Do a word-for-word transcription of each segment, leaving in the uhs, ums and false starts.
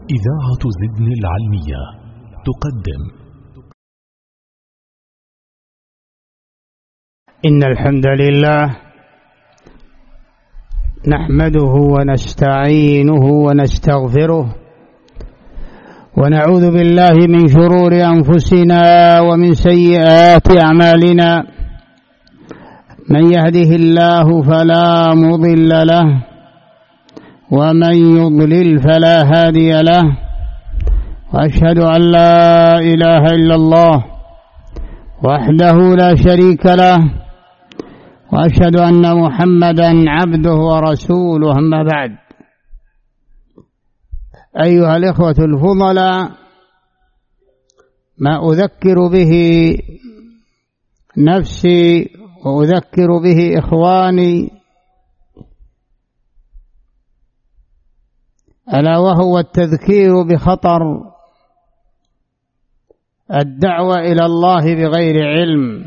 إذاعة زدن العلمية تقدم. إن الحمد لله نحمده ونستعينه ونستغفره ونعوذ بالله من شرور أنفسنا ومن سيئات أعمالنا. من يهده الله فلا مضل له ومن يضلل فلا هادي له، وأشهد أن لا إله إلا الله وحده لا شريك له، وأشهد أن محمدا عبده ورسوله. أما بعد، أيها الإخوة الفضلاء، ما أذكر به نفسي وأذكر به إخواني ألا وهو التذكير بخطر الدعوة إلى الله بغير علم.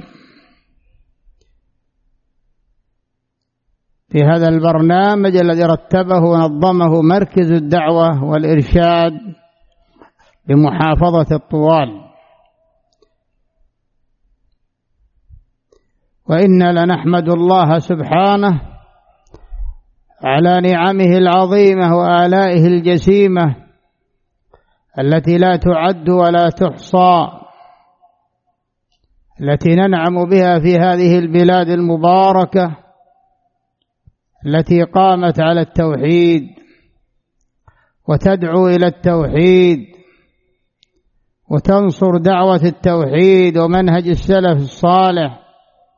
في هذا البرنامج الذي رتبه ونظمه مركز الدعوة والإرشاد بمحافظة الطوال، وإنا لنحمد الله سبحانه على نعمه العظيمة وآلائه الجسيمة التي لا تعد ولا تحصى، التي ننعم بها في هذه البلاد المباركة التي قامت على التوحيد وتدعو إلى التوحيد وتنصر دعوة التوحيد ومنهج السلف الصالح.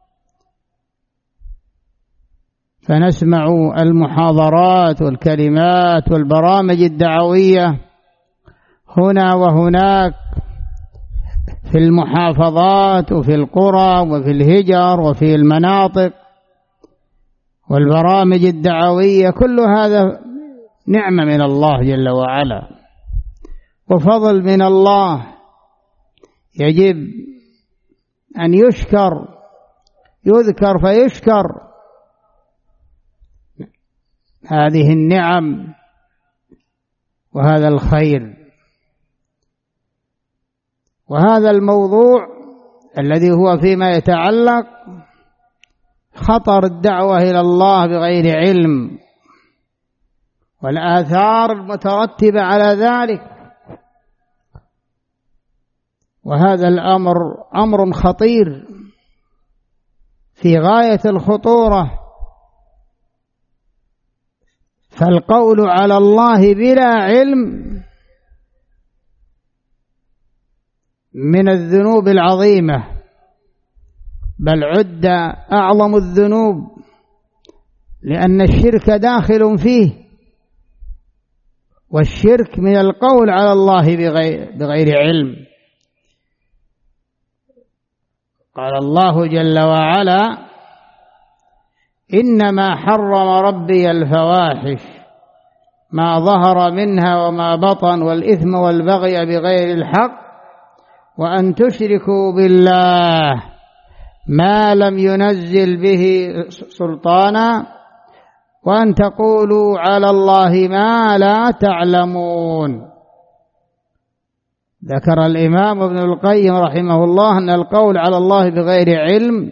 فنسمع المحاضرات والكلمات والبرامج الدعوية هنا وهناك في المحافظات وفي القرى وفي الهجر وفي المناطق، والبرامج الدعوية كل هذا نعمة من الله جل وعلا وفضل من الله، يجب أن يشكر، يذكر فيشكر هذه النعم وهذا الخير. وهذا الموضوع الذي هو فيما يتعلق خطر الدعوة إلى الله بغير علم والآثار المترتبة على ذلك. وهذا الأمر أمر خطير في غاية الخطورة، فالقول على الله بلا علم من الذنوب العظيمة، بل عد أعظم الذنوب، لأن الشرك داخل فيه، والشرك من القول على الله بغير, بغير علم. قال الله جل وعلا: إنما حرم ربي الفواحش ما ظهر منها وما بطن والإثم والبغي بغير الحق وأن تشركوا بالله ما لم ينزل به سلطانا وأن تقولوا على الله ما لا تعلمون. ذكر الإمام ابن القيم رحمه الله أن القول على الله بغير علم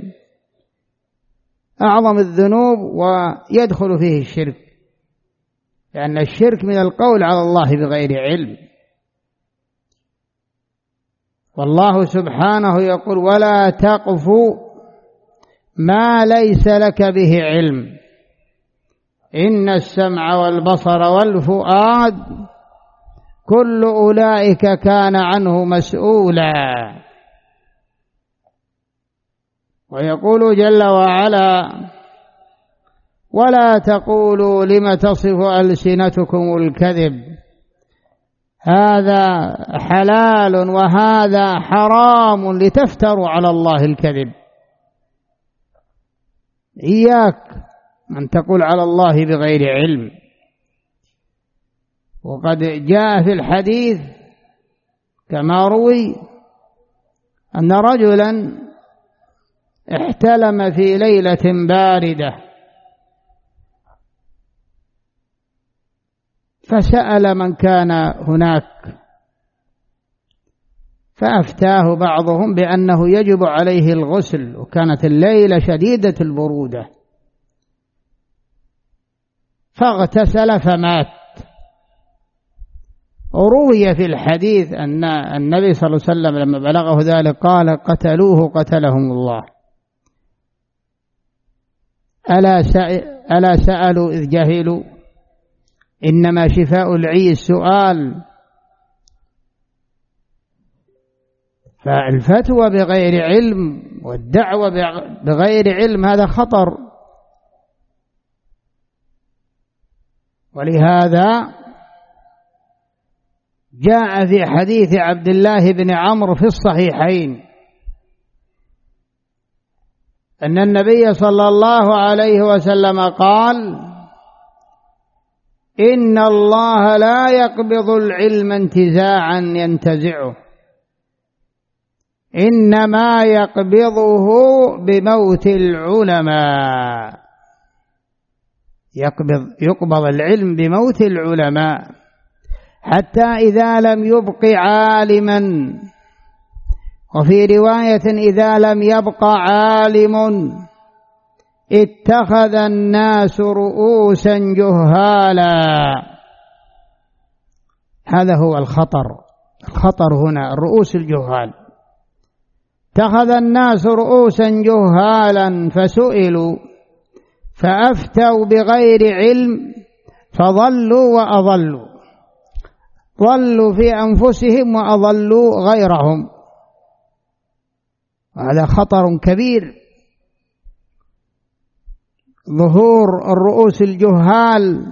أعظم الذنوب ويدخل فيه الشرك، لأن الشرك من القول على الله بغير علم. والله سبحانه يقول: ولا تقف ما ليس لك به علم إن السمع والبصر والفؤاد كل أولئك كان عنه مسؤولا. ويقول جل وعلا: ولا تقولوا لم تصف ألسنتكم الكذب هذا حلال وهذا حرام لتفتروا على الله الكذب. إياك أن تقول على الله بغير علم. وقد جاء في الحديث كما روي أن رجلا احتلم في ليلة باردة فسأل من كان هناك فأفتاه بعضهم بأنه يجب عليه الغسل، وكانت الليلة شديدة البرودة، فاغتسل فمات. وروي في الحديث أن النبي صلى الله عليه وسلم لما بلغه ذلك قال: قتلوه قتلهم الله. ألا ألا سألوا إذ جهلوا، إنما شفاء العي السؤال. فالفتوى بغير علم والدعوة بغير علم هذا خطر. ولهذا جاء في حديث عبد الله بن عمرو في الصحيحين أن النبي صلى الله عليه وسلم قال: إن الله لا يقبض العلم انتزاعا ينتزعه، إنما يقبضه بموت العلماء. يقبض, يقبض العلم بموت العلماء، حتى إذا لم يبق عالما، وفي رواية إذا لم يبق عالم اتخذ الناس رؤوسا جهالا. هذا هو الخطر. الخطر هنا الرؤوس الجهال. اتخذ الناس رؤوسا جهالا فسئلوا فأفتوا بغير علم فضلوا وأضلوا، ضلوا في أنفسهم وأضلوا غيرهم. هذا خطر كبير، ظهور الرؤوس الجهال.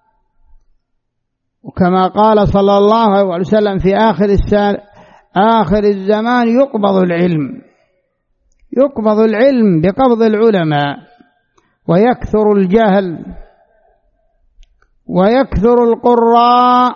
وكما قال صلى الله عليه وسلم في آخر آخر الزمان يقبض العلم، يقبض العلم بقبض العلماء، ويكثر الجهل، ويكثر القراء،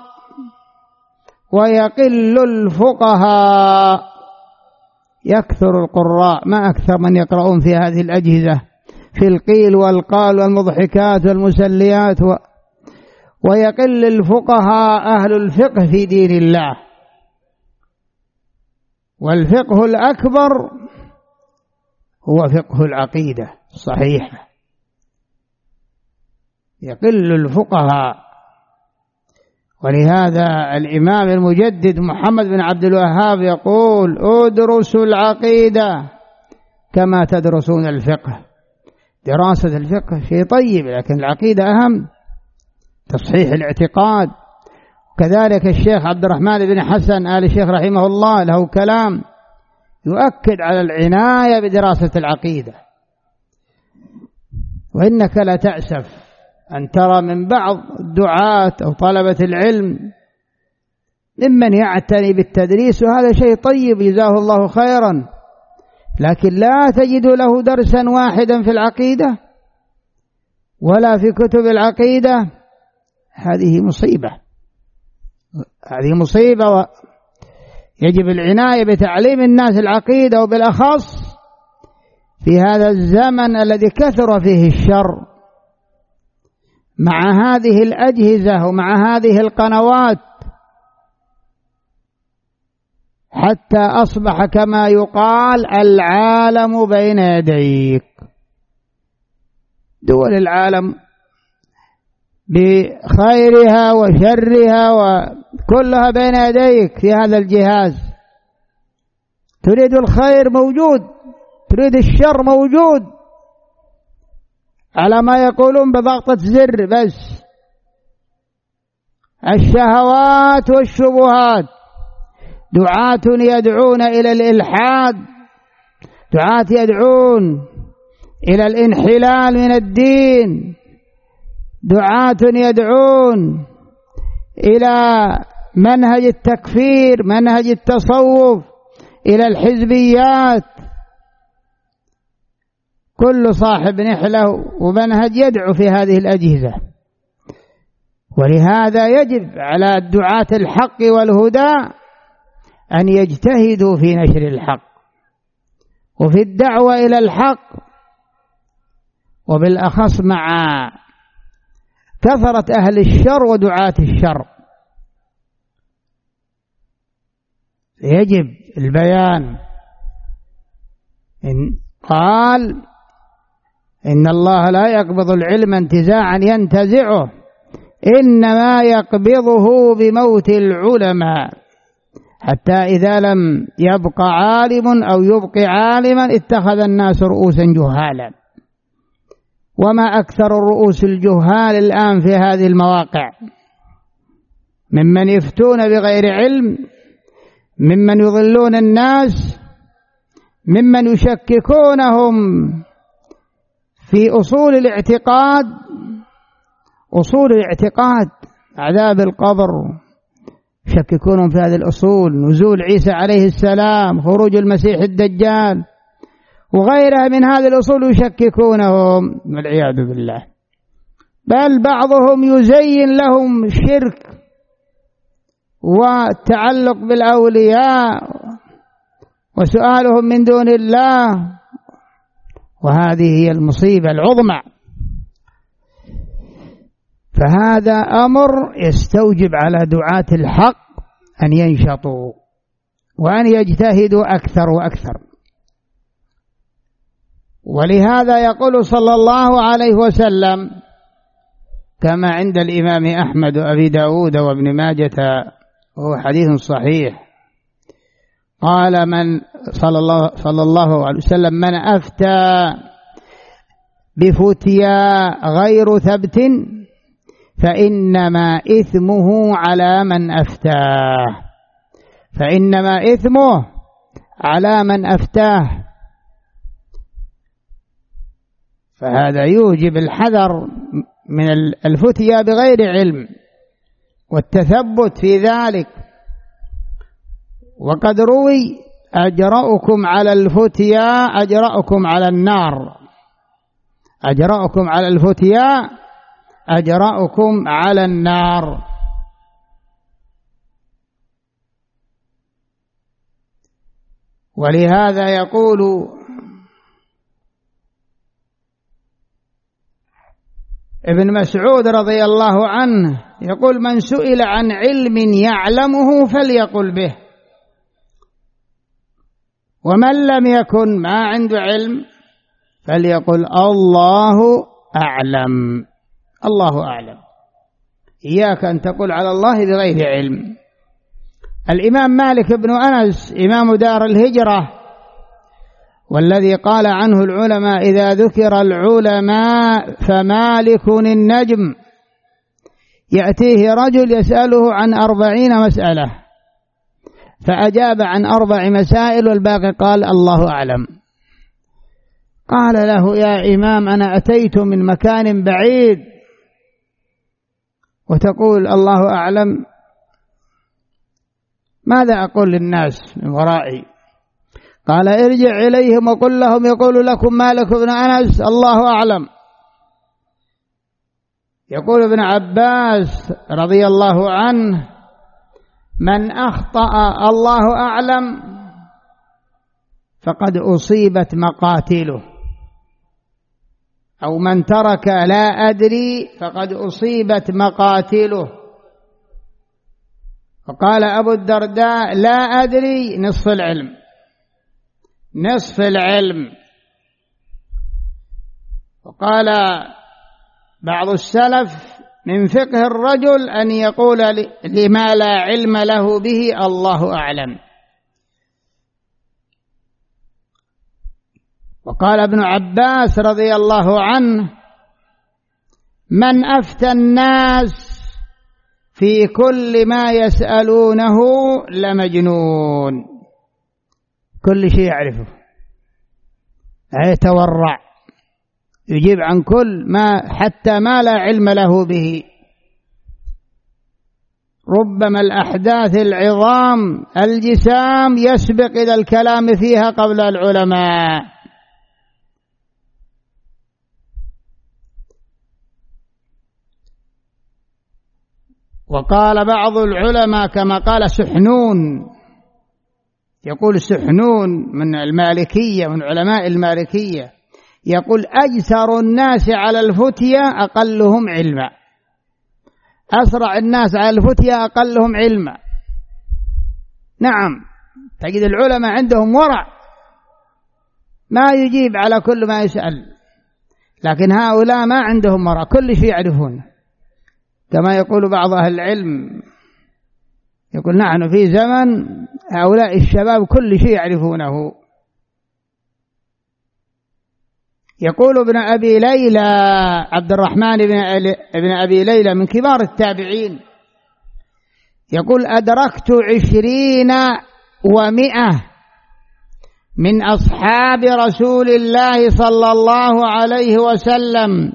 ويقل الفقهاء. يكثر القراء، ما أكثر من يقرؤون في هذه الأجهزة في القيل والقال والمضحكات والمسليات، و... ويقل الفقهاء أهل الفقه في دين الله. والفقه الأكبر هو فقه العقيدة الصحيحة. يقل الفقهاء. ولهذا الإمام المجدد محمد بن عبد الوهاب يقول: ادرسوا العقيدة كما تدرسون الفقه. دراسة الفقه شيء طيب، لكن العقيدة أهم، تصحيح الاعتقاد. كذلك الشيخ عبد الرحمن بن حسن آل الشيخ رحمه الله له كلام يؤكد على العناية بدراسة العقيدة. وإنك لا تأسف أن ترى من بعض الدعاة أو طلبة العلم ممن يعتني بالتدريس، وهذا شيء طيب جزاه الله خيرا، لكن لا تجد له درسا واحدا في العقيدة ولا في كتب العقيدة. هذه مصيبة، هذه مصيبة. يجب العناية بتعليم الناس العقيدة، وبالأخص في هذا الزمن الذي كثر فيه الشر، مع هذه الأجهزة ومع هذه القنوات، حتى أصبح كما يقال العالم بين يديك. دول العالم بخيرها وشرها وكلها بين يديك في هذا الجهاز. تريد الخير موجود، تريد الشر موجود، على ما يقولون بضغطة زر بس. الشهوات والشبهات، دعاة يدعون إلى الإلحاد، دعاة يدعون إلى الانحلال من الدين، دعاة يدعون إلى منهج التكفير، منهج التصوف، إلى الحزبيات. كل صاحب نحله ومنهج يدعو في هذه الأجهزة. ولهذا يجب على الدعاة الحق والهدى أن يجتهدوا في نشر الحق وفي الدعوة إلى الحق، وبالأخص مع كثرة أهل الشر ودعاة الشر. يجب البيان. إن قال إن الله لا يقبض العلم انتزاعا ينتزعه، إنما يقبضه بموت العلماء، حتى إذا لم يبق عالم أو يبق عالما اتخذ الناس رؤوسا جهالا. وما أكثر الرؤوس الجهال الآن في هذه المواقع، ممن يفتون بغير علم، ممن يضلون الناس، ممن يشككونهم في أصول الاعتقاد. أصول الاعتقاد عذاب القبر، يشككونهم في هذه الأصول، نزول عيسى عليه السلام، خروج المسيح الدجال وغيرها من هذه الأصول يشككونهم والعياذ بالله. بل بعضهم يزين لهم الشرك والتعلق بالأولياء وسؤالهم من دون الله، وهذه هي المصيبة العظمى. فهذا أمر يستوجب على دعاة الحق أن ينشطوا وأن يجتهدوا أكثر وأكثر. ولهذا يقول صلى الله عليه وسلم كما عند الإمام أحمد وأبي داود وابن ماجة وهو حديث صحيح، قال من صلى الله, صلى الله عليه وسلم من أفتى بفتيا غير ثبت فإنما إثمه على من أفتاه، فإنما إثمه على من أفتاه. فهذا يوجب الحذر من الفتيا بغير علم والتثبت في ذلك. وقد روي أجرأكم على الفتيا أجرأكم على النار، أجرأكم على الفتيا أجرأكم على النار. ولهذا يقول ابن مسعود رضي الله عنه، يقول من سئل عن علم يعلمه فليقل به، ومن لم يكن ما عنده علم فليقل الله أعلم. الله أعلم. إياك أن تقول على الله بغير علم. الإمام مالك بن أنس إمام دار الهجرة، والذي قال عنه العلماء إذا ذكر العلماء فمالك النجم، يأتيه رجل يسأله عن أربعين مسألة فأجاب عن أربع مسائل والباقي قال الله أعلم. قال له يا إمام أنا أتيت من مكان بعيد وتقول الله أعلم، ماذا أقول للناس من ورائي؟ قال ارجع إليهم وقل لهم يقول لكم مالك بن أنس الله أعلم. يقول ابن عباس رضي الله عنه من أخطأ الله أعلم فقد أصيبت مقاتله، أو من ترك لا أدري فقد أصيبت مقاتله. وقال أبو الدرداء لا أدري نصف العلم، نصف العلم. وقال بعض السلف من فقه الرجل أن يقول لما لا علم له به الله أعلم. وقال ابن عباس رضي الله عنه من أفتى الناس في كل ما يسألونه لمجنون، كل شيء يعرفه، يتورع يجيب عن كل ما حتى ما لا علم له به. ربما الأحداث العظام الجسام يسبق إلى الكلام فيها قبل العلماء. وقال بعض العلماء كما قال سحنون، يقول سحنون من المالكية من علماء المالكية، يقول أجسر الناس على الفتية أقلهم علما. أسرع الناس على الفتية أقلهم علما. نعم، تجد العلماء عندهم ورع، ما يجيب على كل ما يسأل، لكن هؤلاء ما عندهم ورع، كل شيء يعرفونه. كما يقول بعض أهل العلم، يقول نحن في زمن هؤلاء الشباب كل شيء يعرفونه. يقول ابن أبي ليلى عبد الرحمن بن أبي ليلى من كبار التابعين، يقول أدركت عشرين ومئة من أصحاب رسول الله صلى الله عليه وسلم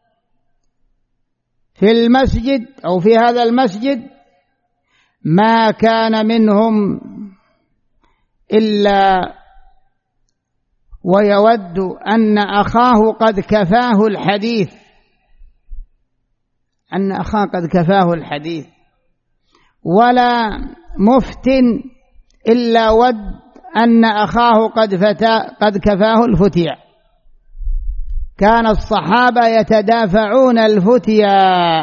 في المسجد أو في هذا المسجد، ما كان منهم إلا ويود أن أخاه قد كفاه الحديث، أن أخاه قد كفاه الحديث، ولا مفت إلا ود أن أخاه قد فتا قد كفاه الفتيا. كان الصحابة يتدافعون الفتيا.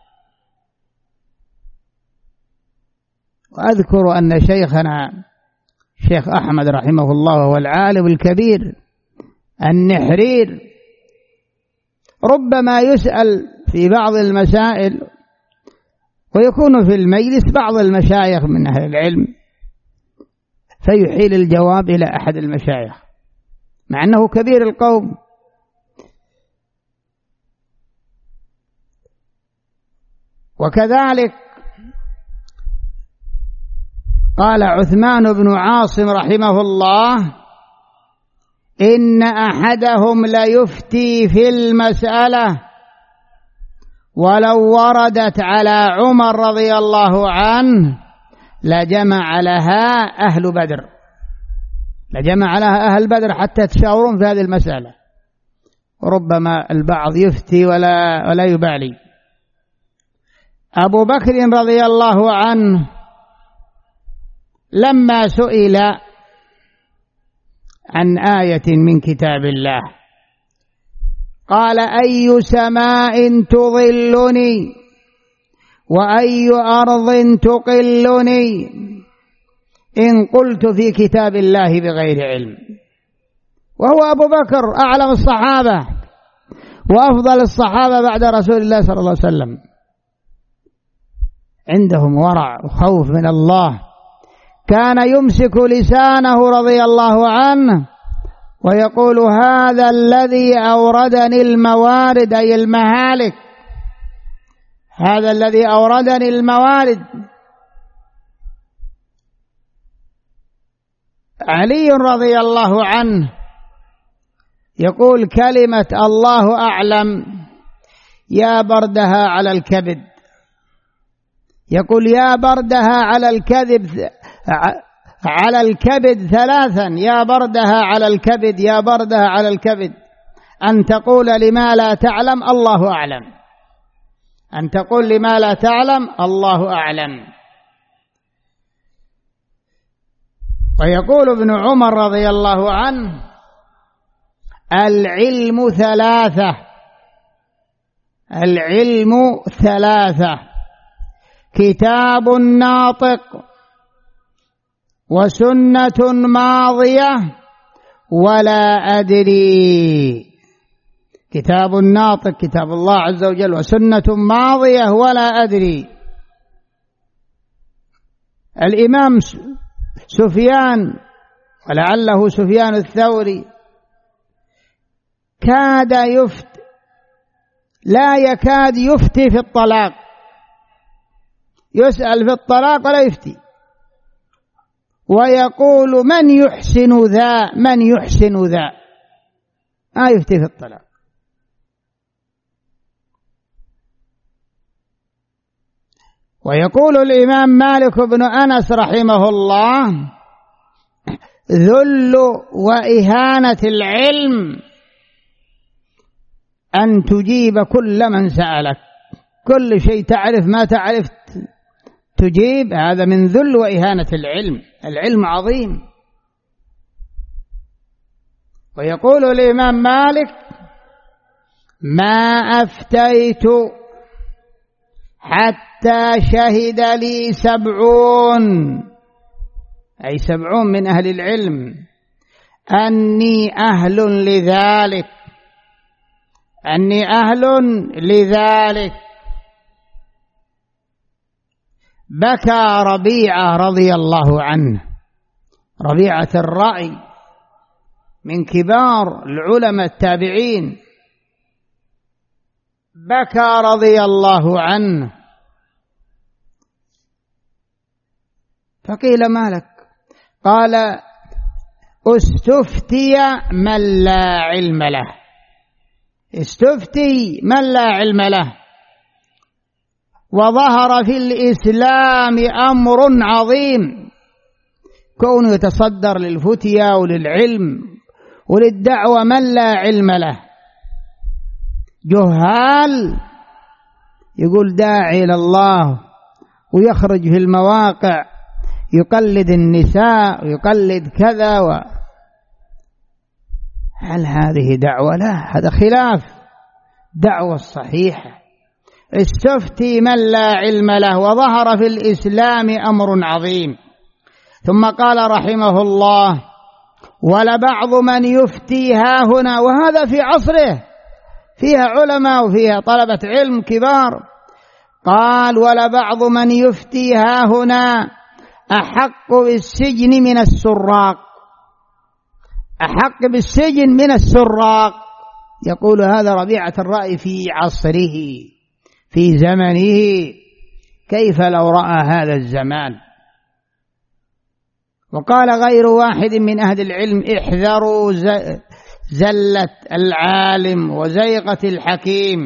وأذكر أن شيخنا شيخ أحمد رحمه الله وهو العالم الكبير النحرير ربما يسأل في بعض المسائل ويكون في المجلس بعض المشايخ من أهل العلم فيحيل الجواب إلى أحد المشايخ مع أنه كبير القوم. وكذلك قال عثمان بن عاصم رحمه الله إن أحدهم ليفتي في المسألة ولو وردت على عمر رضي الله عنه لجمع لها أهل بدر، لجمع لها أهل بدر حتى يتشاورون في هذه المسألة، وربما البعض يفتي ولا, ولا يبالي. أبو بكر رضي الله عنه لما سئل عن آية من كتاب الله قال أي سماء تظلني وأي أرض تقلني إن قلت في كتاب الله بغير علم. وهو أبو بكر أعلم الصحابة وأفضل الصحابة بعد رسول الله صلى الله عليه وسلم، عندهم ورع وخوف من الله. كان يمسك لسانه رضي الله عنه ويقول هذا الذي أوردني الموارد أي المهالك، هذا الذي أوردني الموارد. علي رضي الله عنه يقول كلمة الله أعلم يا بردها على الكبد، يقول يا بردها على الكذب على الكبد ثلاثا، يا بردها على الكبد يا بردها على الكبد، أن تقول لما لا تعلم الله أعلم، أن تقول لما لا تعلم الله أعلم. ويقول ابن عمر رضي الله عنه العلم ثلاثة، العلم ثلاثة كتاب ناطق وسنة ماضية ولا أدري. كتاب ناطق كتاب الله عز وجل، وسنة ماضية ولا أدري. الإمام سفيان ولعله سفيان الثوري كاد يفت لا يكاد يفتي في الطلاق، يسأل في الطلاق ولا يفتي، ويقول من يحسن ذا من يحسن ذا، ما يفتي في الطلاق. ويقول الإمام مالك بن أنس رحمه الله ذل وإهانة العلم أن تجيب كل من سألك، كل شيء تعرف ما تعرف تجيب، هذا من ذل وإهانة العلم، العلم عظيم. ويقول الإمام مالك ما أفتيت حتى شهد لي سبعون، أي سبعون من أهل العلم، أني أهل لذلك، أني أهل لذلك. بكى ربيعة رضي الله عنه، ربيعة الرأي من كبار العلماء التابعين، بكى رضي الله عنه. فقيل ما لك؟ قال استفتي من لا علم له، استفتي من لا علم له، وظهر في الإسلام أمر عظيم، كونه يتصدر للفتيا وللعلم وللدعوة من لا علم له، جهال يقول داعي إلى الله ويخرج في المواقع يقلد النساء ويقلد كذا و... هل هذه دعوة؟ لا، هذا خلاف دعوة الصحيحة. استفتي من لا علم له وظهر في الإسلام أمر عظيم. ثم قال رحمه الله ولبعض من يفتي ها هنا، وهذا في عصره فيها علماء وفيها طلبة علم كبار، قال ولبعض من يفتي ها هنا أحق بالسجن من السراق، أحق بالسجن من السراق. يقول هذا ربيعة الرأي في عصره في زمنه، كيف لو رأى هذا الزمان؟ وقال غير واحد من أهل العلم احذروا زلة العالم وزيغة الحكيم،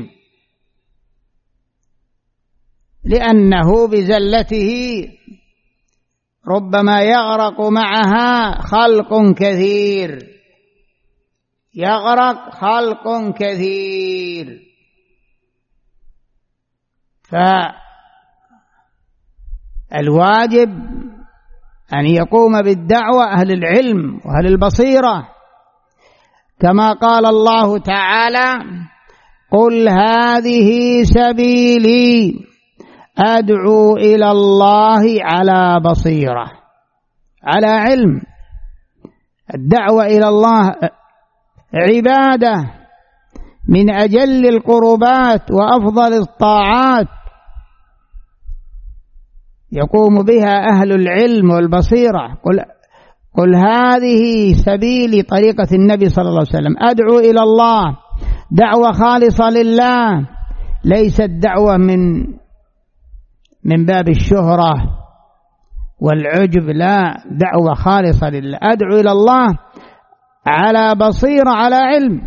لأنه بزلته ربما يغرق معها خلق كثير، يغرق خلق كثير. فالواجب أن يقوم بالدعوة أهل العلم وأهل البصيرة، كما قال الله تعالى قل هذه سبيلي أدعو إلى الله على بصيرة، على علم. الدعوة إلى الله عبادة من أجل القربات وأفضل الطاعات يقوم بها أهل العلم والبصيرة. قل, قل هذه سبيلي، طريقة النبي صلى الله عليه وسلم، أدعو إلى الله، دعوة خالصة لله، ليست دعوة من من باب الشهرة والعجب، لا، دعوة خالصة لله، أدعو إلى الله على بصيرة على علم.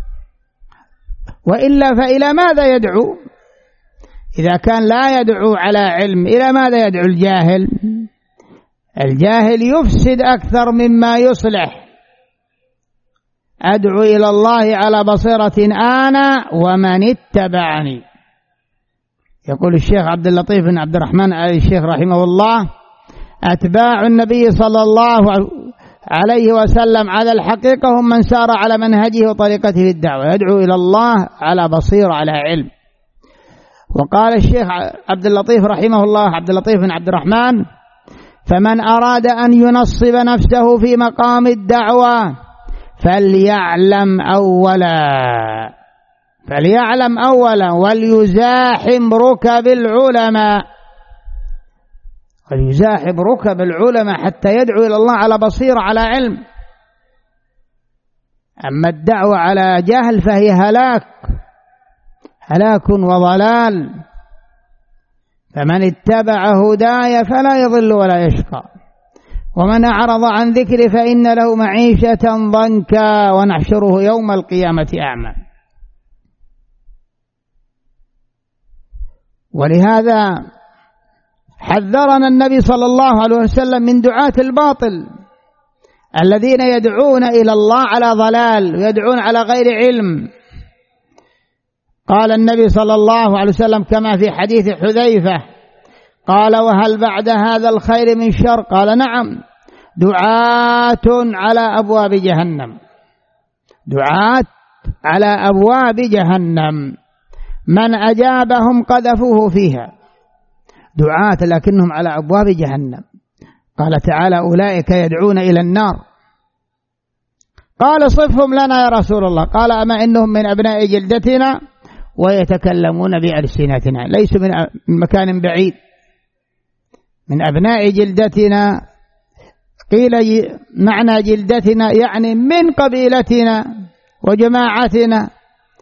وإلا فإلى ماذا يدعو؟ إذا كان لا يدعو على علم إلى ماذا يدعو الجاهل؟ الجاهل يفسد أكثر مما يصلح. أدعو إلى الله على بصيرة أنا ومن اتبعني. يقول الشيخ عبد اللطيف بن عبد الرحمن آل الشيخ رحمه الله أتباع النبي صلى الله عليه وسلم على الحقيقة هم من سار على منهجه وطريقته في الدعوة، يدعو إلى الله على بصيرة على علم. وقال الشيخ عبد اللطيف رحمه الله عبد اللطيف بن عبد الرحمن فمن أراد أن ينصب نفسه في مقام الدعوة فليعلم أولا فليعلم أولا وليزاحم ركب العلماء وليزاحم ركب العلماء حتى يدعو إلى الله على بصيرة على علم. أما الدعوة على جهل فهي هلاك هلاك وضلال، فمن اتبع هداي فلا يضل ولا يشقى، ومن أعرض عن ذكري فإن له معيشة ضنكا ونحشره يوم القيامة أعمى. ولهذا حذرنا النبي صلى الله عليه وسلم من دعاة الباطل الذين يدعون إلى الله على ضلال ويدعون على غير علم. قال النبي صلى الله عليه وسلم كما في حديث حذيفة قال وهل بعد هذا الخير من شر؟ قال نعم، دعاة على أبواب جهنم، دعاة على أبواب جهنم من أجابهم قذفوه فيها دعاة لكنهم على أبواب جهنم. قال تعالى أولئك يدعون إلى النار. قال صفهم لنا يا رسول الله. قال أما إنهم من أبناء جلدتنا ويتكلمون بألسنتنا. ليسوا من مكان بعيد، من أبناء جلدتنا. قيل معنى جلدتنا يعني من قبيلتنا وجماعتنا،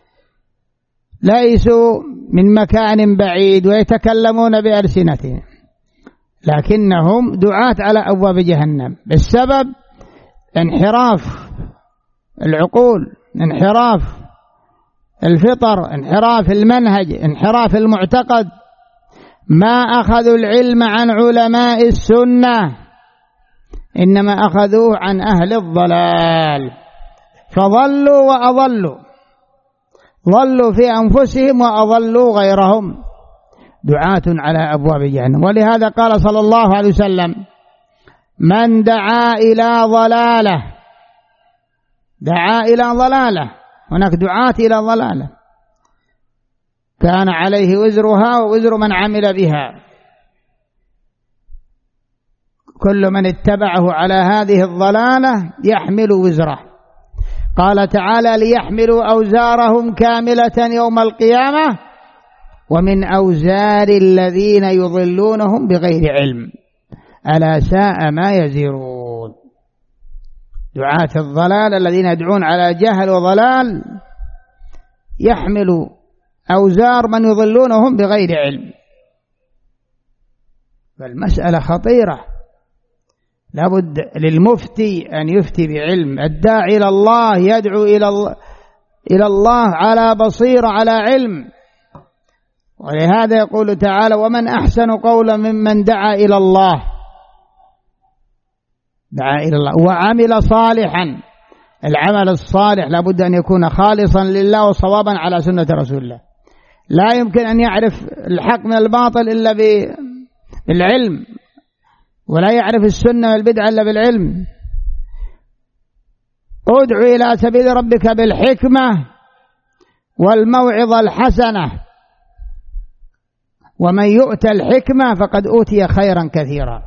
ليسوا من مكان بعيد ويتكلمون بألسنتهم، لكنهم دعاة على أبواب جهنم بسبب انحراف العقول، انحراف الفطر، انحراف المنهج، انحراف المعتقد. ما أخذوا العلم عن علماء السنة، إنما أخذوه عن أهل الضلال، فضلوا وأضلوا، ضلوا في أنفسهم وأضلوا غيرهم، دعاة على أبواب جهنم. ولهذا قال صلى الله عليه وسلم: من دعا إلى ضلالة، دعا إلى ضلالة، هناك دعاة إلى ضلالة، كان عليه وزرها ووزر من عمل بها، كل من اتبعه على هذه الضلالة يحمل وزره. قال تعالى: ليحملوا أوزارهم كاملة يوم القيامة ومن أوزار الذين يضلونهم بغير علم ألا ساء ما يزرون. دعاة الضلال الذين يدعون على جهل وضلال يحملوا أوزار من يضلونهم بغير علم. فالمسألة خطيرة، لابد للمفتي أن يفتي بعلم. الداعي إلى الله يدعو إلى الله إلى الله على بصيرة، على علم. ولهذا يقول تعالى: ومن أحسن قولا ممن دعا إلى الله، دعا إلى الله وعمل صالحا. العمل الصالح لابد أن يكون خالصا لله وصوابا على سنة رسول الله. لا يمكن أن يعرف الحق من الباطل إلا بالعلم، ولا يعرف السنة والبدعة إلا بالعلم. ادع إلى سبيل ربك بالحكمة والموعظة الحسنة، ومن يؤتى الحكمة فقد أوتي خيرا كثيرا.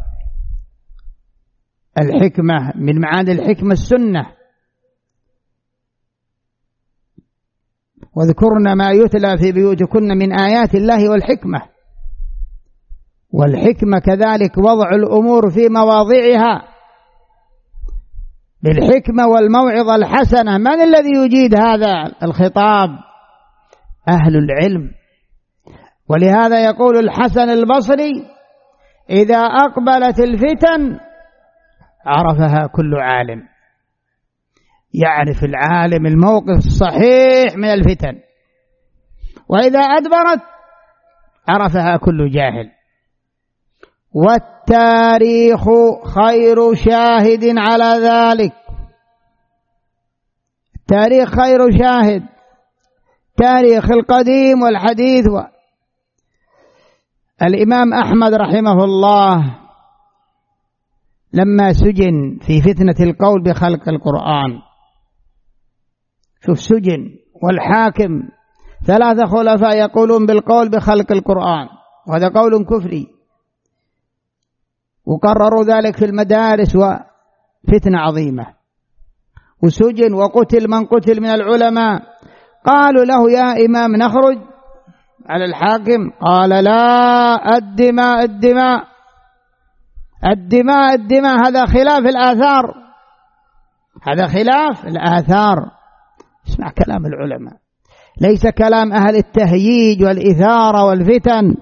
الحكمة من معاني الحكمة السنة. واذكرن ما يتلى في بيوتكن من آيات الله والحكمة. والحكمة كذلك وضع الأمور في مواضعها بالحكمة والموعظة الحسنة. من الذي يجيد هذا الخطاب؟ أهل العلم. ولهذا يقول الحسن البصري: إذا أقبلت الفتن عرفها كل عالم. يعرف العالم الموقف الصحيح من الفتن، وإذا أدبرت عرفها كل جاهل. والتاريخ خير شاهد على ذلك. التاريخ خير شاهد، تاريخ القديم والحديث. الإمام أحمد رحمه الله لما سجن في فتنة القول بخلق القرآن، شوف سجن والحاكم ثلاثة خلفاء يقولون بالقول بخلق القرآن، وهذا قول كفري، وقرروا ذلك في المدارس، وفتنة عظيمة. وسجن وقتل من قتل من العلماء. قالوا له: يا إمام نخرج على الحاكم؟ قال: لا، الدماء الدماء الدماء الدماء هذا خلاف الآثار، هذا خلاف الآثار. اسمع كلام العلماء، ليس كلام أهل التهييج والإثارة والفتن.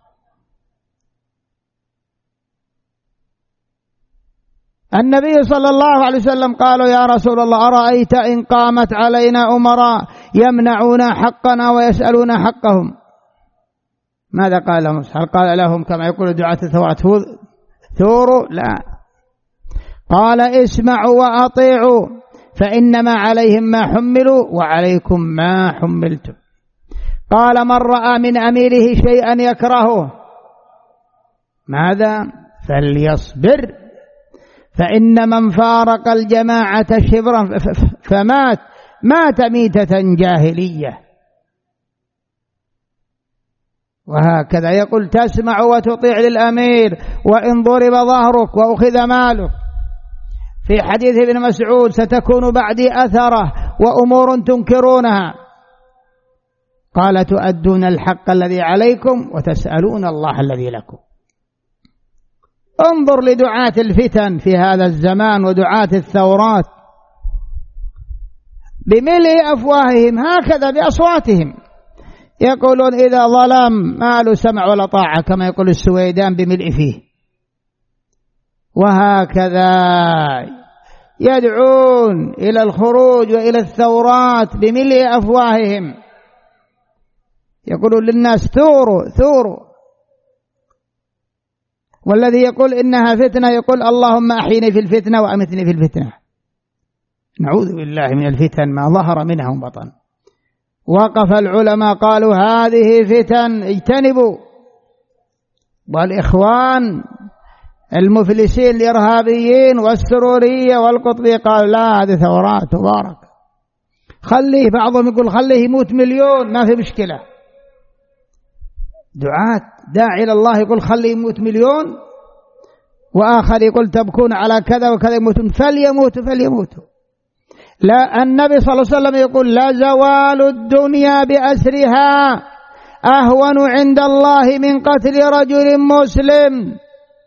النبي صلى الله عليه وسلم قالوا: يا رسول الله أرأيت إن قامت علينا أمراء يمنعون حقنا ويسألون حقهم، ماذا قال لهم؟ هل قال لهم كما يقول دعاة الثوات ثوروا؟ لا، قال: اسمعوا وأطيعوا فإنما عليهم ما حملوا وعليكم ما حملتم. قال: من رأى من أميره شيئا يكرهه ماذا؟ فليصبر، فإن من فارق الجماعة شبرا فمات مات ميتة جاهلية. وهكذا يقول تسمع وتطيع للأمير وإن ضرب ظهرك وأخذ مالك. في حديث ابن مسعود ستكون بعدي أثرة وأمور تنكرونها، قال تؤدون الحق الذي عليكم وتسألون الله الذي لكم. انظر لدعاة الفتن في هذا الزمان ودعاة الثورات بملء أفواههم هكذا بأصواتهم، يقولون إذا ظلم ما له سمع ولا طاعة كما يقول السويدان بملء فيه، وهكذا يدعون إلى الخروج وإلى الثورات بملء أفواههم، يقولون للناس ثوروا ثوروا، والذي يقول إنها فتنة يقول اللهم أحيني في الفتنة وأمتني في الفتنة. نعوذ بالله من الفتن ما ظهر منها وبطن. وقف العلماء قالوا هذه فتن اجتنبوا، والإخوان المفلسين الإرهابيين والسرورية والقطبية قال لا هذه ثورات تبارك، خليه، بعضهم يقول خليه يموت مليون ما في مشكلة. دعاة داعي إلى الله يقول خليه يموت مليون، وآخر يقول تبكون على كذا وكذا يموتون، فليموتوا فليموتوا. لا، النبي صلى الله عليه وسلم يقول لا زوال الدنيا بأسرها أهون عند الله من قتل رجل مسلم،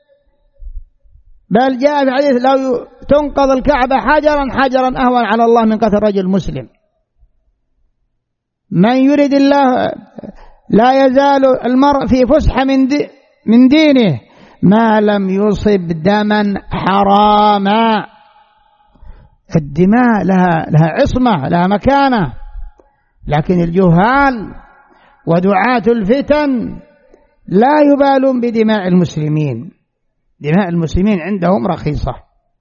بل جاء في حديث لو تنقض الكعبة حجرا حجرا أهون على الله من قتل رجل مسلم. من يريد الله لا يزال المرء في فسحة من, دي من دينه ما لم يصب دما حراما. الدماء لها, لها عصمة لها مكانة، لكن الجهال ودعاة الفتن لا يبالون بدماء المسلمين، دماء المسلمين عندهم رخيصة،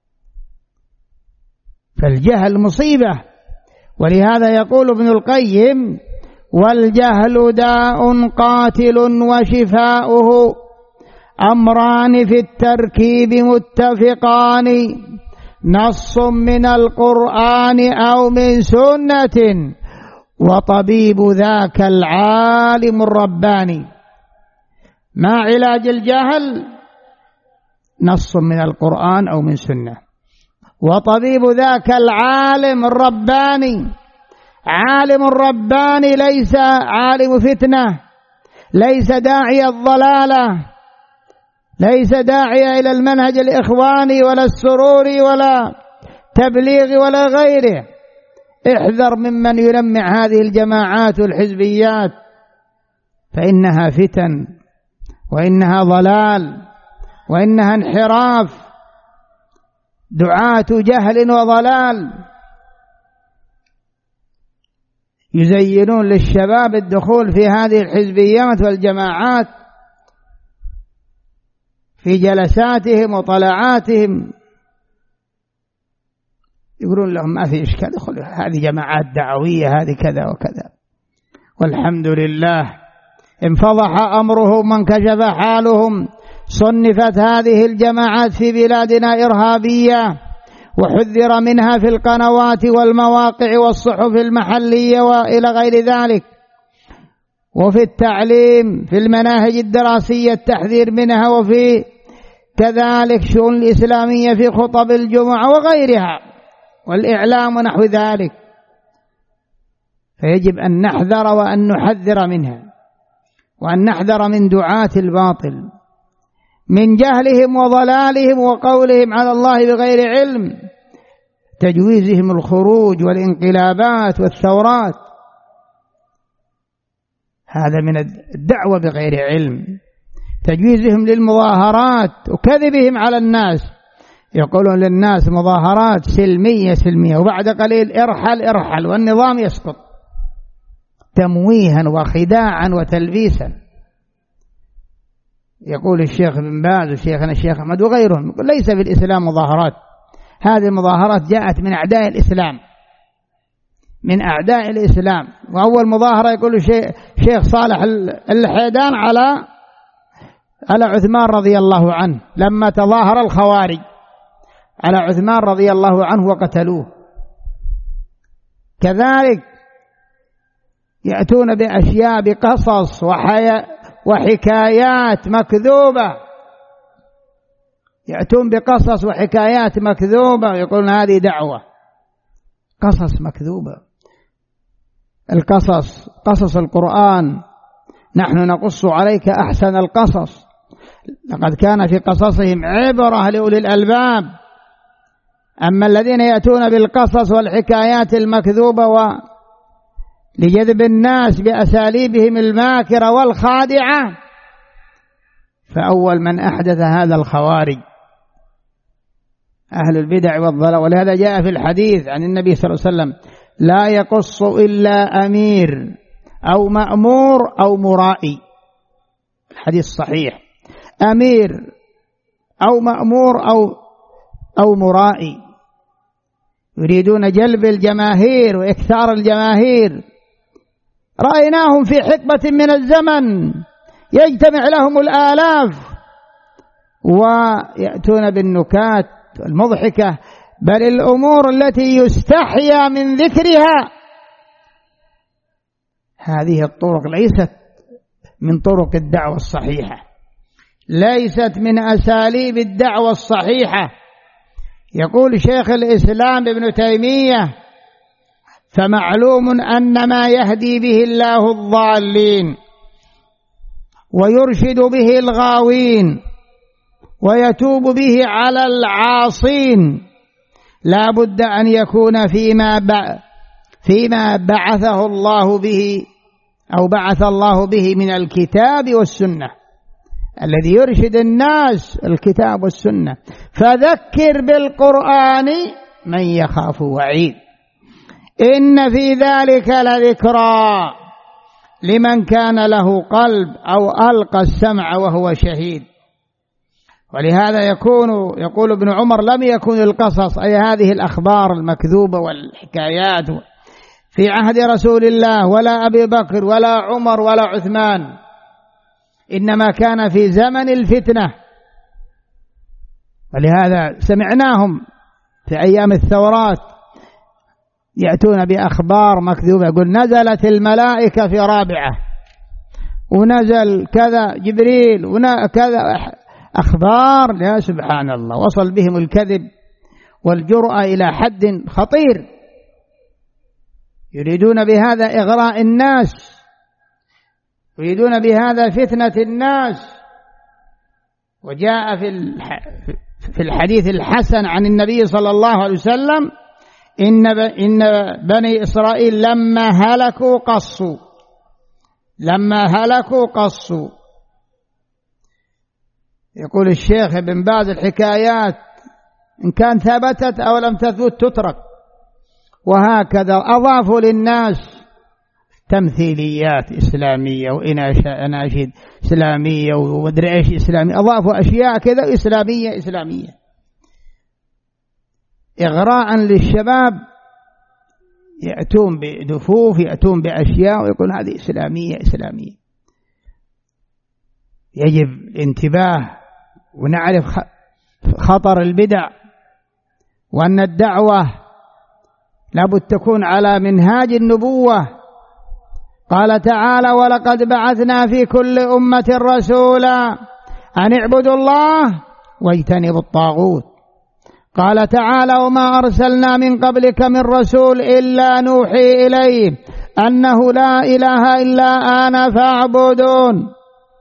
فالجهل مصيبة. ولهذا يقول ابن القيم والجهل داء قاتل وشفاؤه أمران في التركيب متفقان، نص من القرآن أو من سنة وطبيب ذاك العالم الرباني. ما علاج الجهل؟ نص من القرآن أو من سنة، وطبيب ذاك العالم الرباني. عالم الرباني ليس عالم فتنة، ليس داعي الضلالة، ليس داعي إلى المنهج الإخواني ولا السروري ولا تبليغ ولا غيره. احذر ممن يلمع هذه الجماعات والحزبيات، فإنها فتن وإنها ضلال وإنها انحراف، دعاة جهل وضلال يزينون للشباب الدخول في هذه الحزبيات والجماعات في جلساتهم وطلعاتهم، يقولون لهم ما في إشكال ادخلوا، هذه جماعات دعوية، هذه كذا وكذا. والحمد لله انفضح أمرهم وانكشف حالهم. صنفت هذه الجماعات في بلادنا إرهابية، وحذر منها في القنوات والمواقع والصحف المحلية وإلى غير ذلك، وفي التعليم في المناهج الدراسية التحذير منها، وفي كذلك شؤون الإسلامية في خطب الجمعة وغيرها والإعلام ونحو ذلك. فيجب أن نحذر وأن نحذر منها، وأن نحذر من دعاة الباطل، من جهلهم وضلالهم وقولهم على الله بغير علم، تجويزهم الخروج والانقلابات والثورات، هذا من الدعوة بغير علم. تجويزهم للمظاهرات وكذبهم على الناس، يقولون للناس مظاهرات سلمية سلمية، وبعد قليل ارحل ارحل والنظام يسقط، تمويها وخداعا وتلبيسا. يقول الشيخ بن باز وشيخنا الشيخ أحمد وغيرهم يقول ليس في الإسلام مظاهرات، هذه المظاهرات جاءت من أعداء الإسلام، من أعداء الإسلام. وأول مظاهرة يقول شيخ صالح الحيدان على على عثمان رضي الله عنه، لما تظاهر الخوارج على عثمان رضي الله عنه وقتلوه. كذلك يأتون بأشياء بقصص وحياة وحكايات مكذوبة، يأتون بقصص وحكايات مكذوبة ويقولون هذه دعوة. قصص مكذوبة. القصص قصص القرآن نحن نقص عليك أحسن القصص، لقد كان في قصصهم عبرة لأولي الألباب. أما الذين يأتون بالقصص والحكايات المكذوبة لجذب الناس بأساليبهم الماكرة والخادعة، فأول من أحدث هذا الخوارج أهل البدع والضلال. ولهذا جاء في الحديث عن النبي صلى الله عليه وسلم: لا يقص إلا أمير أو مأمور أو مرائي. الحديث صحيح. أمير أو مأمور أو أو مرائي، يريدون جلب الجماهير وإكثار الجماهير. رأيناهم في حقبة من الزمن يجتمع لهم الآلاف ويأتون بالنكات المضحكة، بل الأمور التي يستحيا من ذكرها. هذه الطرق ليست من طرق الدعوة الصحيحة، ليست من أساليب الدعوة الصحيحة. يقول شيخ الإسلام ابن تيمية: فمعلوم أن ما يهدي به الله الضالين ويرشد به الغاوين ويتوب به على العاصين لا بد أن يكون فيما فيما بعثه الله به أو بعث الله به من الكتاب والسنة. الذي يرشد الناس الكتاب والسنة. فذكر بالقرآن من يخاف وعيد، إن في ذلك لذكرى لمن كان له قلب أو ألقى السمع وهو شهيد. ولهذا يكون يقول ابن عمر: لم يكن القصص أي هذه الأخبار المكذوبة والحكايات في عهد رسول الله ولا أبي بكر ولا عمر ولا عثمان، إنما كان في زمن الفتنة. ولهذا سمعناهم في أيام الثورات يأتون بأخبار مكذوبة، يقول نزلت الملائكة في رابعة ونزل كذا جبريل وكذا، أخبار يا سبحان الله. وصل بهم الكذب والجرأة إلى حد خطير، يريدون بهذا إغراء الناس، يريدون بهذا فتنة الناس. وجاء في الحديث الحسن عن النبي صلى الله عليه وسلم: إن إن بني إسرائيل لما هلكوا قصوا لما هلكوا قصوا. يقول الشيخ ابن باز: الحكايات إن كان ثبتت أو لم تثبت تترك. وهكذا أضافوا للناس تمثيليات إسلامية وإناشيد إسلامية ومدري إيش إسلامي، أضافوا أشياء كذا إسلامية إسلامية إغراء للشباب. يأتون بدفوف، يأتون بأشياء ويقول هذه إسلامية إسلامية. يجب الانتباه ونعرف خطر البدع، وأن الدعوة لابد تكون على منهاج النبوة. قال تعالى: ولقد بعثنا في كل أمة رسولا أن اعبدوا الله واجتنبوا الطاغوت. قال تعالى: وما أرسلنا من قبلك من رسول إلا نوحي إليه أنه لا إله إلا أنا فاعبدون.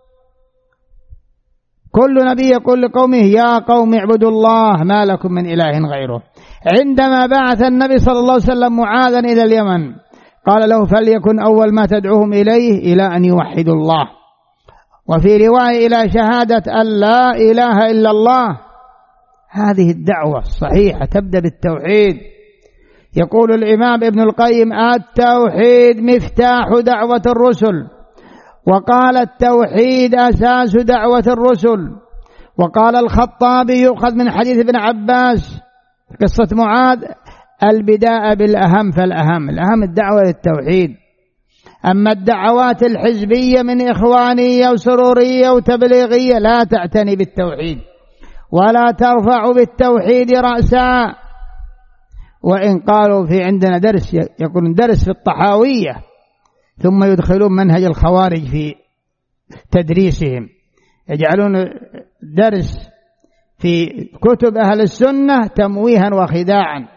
كل نبي يقول لقومه: يا قوم اعبدوا الله ما لكم من إله غيره. عندما بعث النبي صلى الله عليه وسلم معاذا إلى اليمن قال له: فليكن أول ما تدعوهم إليه إلى أن يوحدوا الله، وفي رواية إلى شهادة أن لا إله إلا الله. هذه الدعوة الصحيحة تبدأ بالتوحيد. يقول الإمام ابن القيم: التوحيد مفتاح دعوة الرسل، وقال التوحيد أساس دعوة الرسل. وقال الخطابي يؤخذ من حديث ابن عباس قصة معاذ: البداء بالأهم فالأهم، الأهم الدعوة للتوحيد. أما الدعوات الحزبية من إخوانية وسرورية وتبليغية لا تعتني بالتوحيد ولا ترفع بالتوحيد رأسا. وإن قالوا في عندنا درس يكون درس في الطحاوية ثم يدخلون منهج الخوارج في تدريسهم، يجعلون درس في كتب أهل السنة تمويها وخداعا،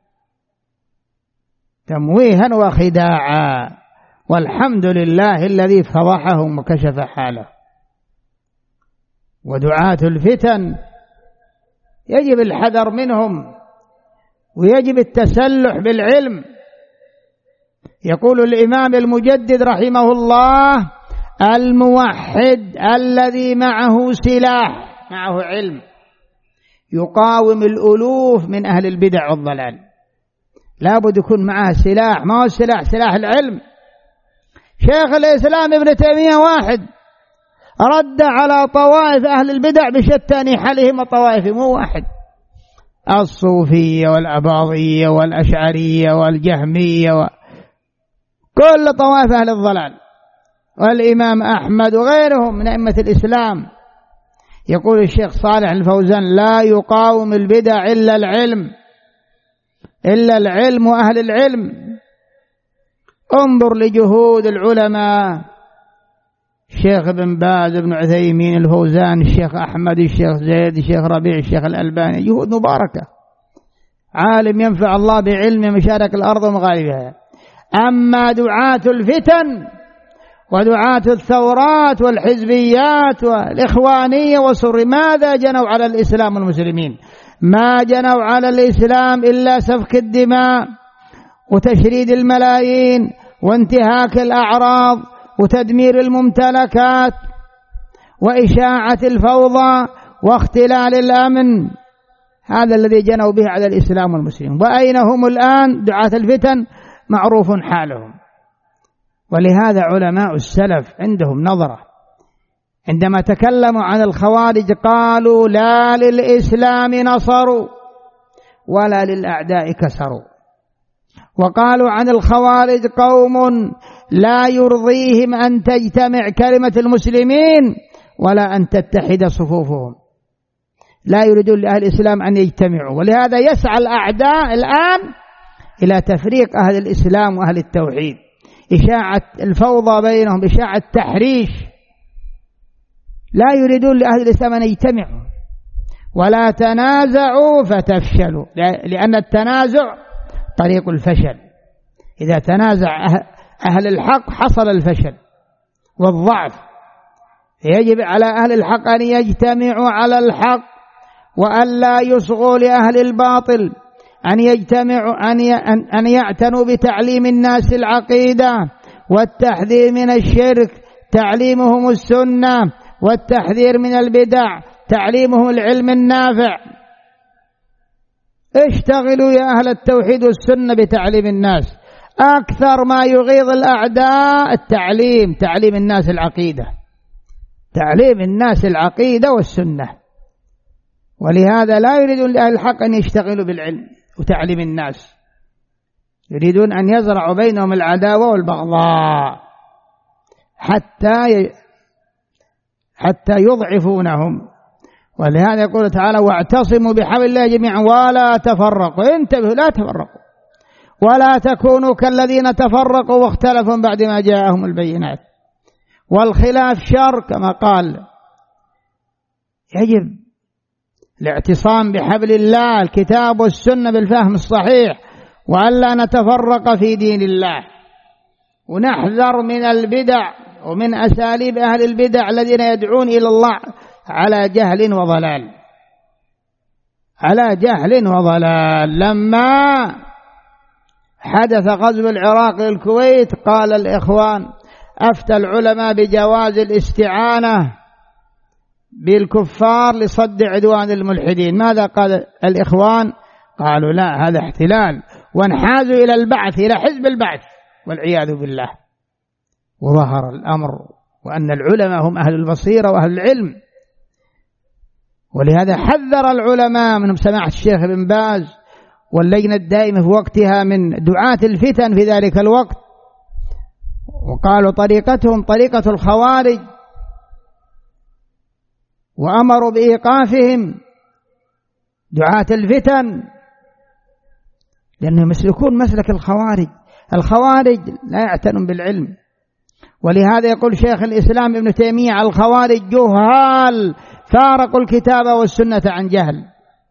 تمويها وخداعا، والحمد لله الذي فضحهم وكشف حاله. ودعاة الفتن يجب الحذر منهم ويجب التسلح بالعلم. يقول الإمام المجدد رحمه الله: الموحد الذي معه سلاح، معه علم، يقاوم الألوف من أهل البدع والضلال. لا بد يكون معه سلاح، ما هو السلاح؟ سلاح العلم. شيخ الإسلام ابن تيمية واحد رد على طوائف أهل البدع بشتى نحلهم الطوائف، مو واحد، الصوفية والأباضية والأشعرية والجهمية وكل طوائف أهل الضلال، والإمام أحمد وغيرهم من أئمة الإسلام. يقول الشيخ صالح الفوزان: لا يقاوم البدع إلا العلم، إلا العلم وأهل العلم. انظر لجهود العلماء، الشيخ ابن باز، ابن عثيمين، الفوزان، الشيخ أحمد، الشيخ زيد، الشيخ ربيع، الشيخ الألباني، جهود مباركة. عالم ينفع الله بعلم مشارق الأرض ومغاربها. أما دعاة الفتن ودعاة الثورات والحزبيات والإخوانية والسر، ماذا جنوا على الإسلام والمسلمين؟ ما جنوا على الإسلام إلا سفك الدماء وتشريد الملايين وانتهاك الأعراض وتدمير الممتلكات وإشاعة الفوضى واختلال الأمن. هذا الذي جنوا به على الإسلام والمسلمين. وأين هم الآن دعاة الفتن؟ معروف حالهم. ولهذا علماء السلف عندهم نظرة، عندما تكلموا عن الخوارج قالوا: لا للإسلام نصروا ولا للأعداء كسروا. وقالوا عن الخوارج: قوم لا يرضيهم أن تجتمع كلمة المسلمين ولا أن تتحد صفوفهم، لا يريدون لأهل الإسلام أن يجتمعوا. ولهذا يسعى الأعداء الآن إلى تفريق أهل الإسلام وأهل التوحيد، إشاعة الفوضى بينهم، إشاعة التحريش. لا يريدون لأهل الإسلام أن يجتمعوا. ولا تنازعوا فتفشلوا، لأن التنازع طريق الفشل. إذا تنازع أهل الحق حصل الفشل والضعف. يجب على أهل الحق أن يجتمعوا على الحق وأن لا يصغوا لأهل الباطل، أن يجتمعوا أن يعتنوا بتعليم الناس العقيدة والتحذير من الشرك، تعليمهم السنة، والتحذير من البدع، تعليمهم العلم النافع. اشتغلوا يا أهل التوحيد والسنة بتعليم الناس. أكثر ما يغيظ الأعداء التعليم، تعليم الناس العقيدة، تعليم الناس العقيدة والسنة. ولهذا لا يريدون لأهل الحق أن يشتغلوا بالعلم وتعليم الناس، يريدون أن يزرعوا بينهم العداوة والبغضاء حتى حتى يضعفونهم. ولهذا يقول تعالى: واعتصموا بحبل الله جميعا ولا تفرقوا. انتبهوا، لا تفرقوا ولا تكونوا كالذين تفرقوا واختلفوا بعد ما جاءهم البينات. والخلاف شر كما قال. يجب الاعتصام بحبل الله، الكتاب والسنة بالفهم الصحيح، وألا نتفرق في دين الله، ونحذر من البدع ومن أساليب أهل البدع الذين يدعون إلى الله على جهل وضلال، على جهل وضلال. لما حدث غزو العراق للكويت قال الإخوان: أفتى العلماء بجواز الاستعانة بالكفار لصد عدوان الملحدين. ماذا قال الإخوان؟ قالوا: لا، هذا احتلال، وانحازوا إلى البعث، إلى حزب البعث والعياذ بالله. وظهر الأمر وأن العلماء هم أهل البصيرة وأهل العلم. ولهذا حذر العلماء منهم سماحة الشيخ ابن باز واللجنة الدائمة في وقتها من دعاة الفتن في ذلك الوقت، وقالوا طريقتهم طريقة الخوارج، وأمروا بإيقافهم دعاة الفتن لأنهم يسلكون مسلك الخوارج. الخوارج لا يعتنون بالعلم ولهذا يقول شيخ الإسلام ابن تيمية: الخوارج جهال فارقوا الكتاب والسنة عن جهل.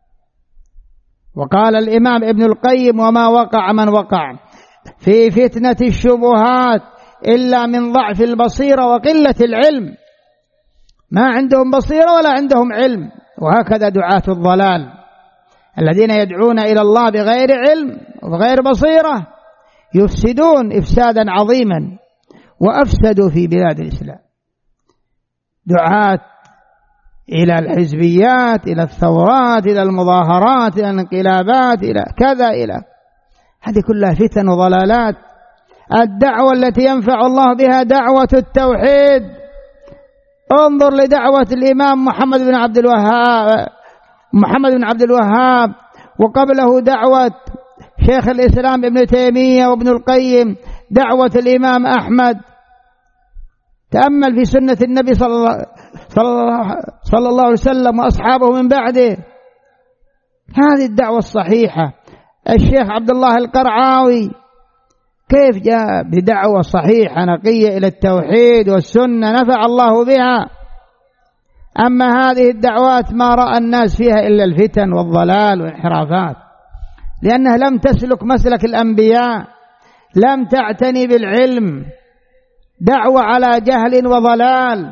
وقال الإمام ابن القيم: وما وقع من وقع في فتنة الشبهات إلا من ضعف البصيرة وقلة العلم، ما عندهم بصيرة ولا عندهم علم. وهكذا دعاة الضلال الذين يدعون إلى الله بغير علم وبغير بصيرة يفسدون إفسادا عظيما، وأفسدوا في بلاد الإسلام. دعاة إلى الحزبيات، إلى الثورات، إلى المظاهرات، إلى الانقلابات، إلى كذا، إلى هذه كلها فتن وضلالات. الدعوة التي ينفع الله بها دعوة التوحيد. انظر لدعوة الإمام محمد بن عبد الوهاب محمد بن عبد الوهاب وقبله دعوة شيخ الإسلام ابن تيمية وابن القيم، دعوة الإمام أحمد. تأمل في سنة النبي صلى الله, صلى الله عليه وسلم وأصحابه من بعده، هذه الدعوة الصحيحة. الشيخ عبد الله القرعاوي كيف جاء بدعوة صحيحة نقية إلى التوحيد والسنة نفع الله بها. أما هذه الدعوات ما رأى الناس فيها إلا الفتن والضلال والانحرافات، لأنها لم تسلك مسلك الأنبياء، لم تعتني بالعلم، دعوة على جهل وضلال.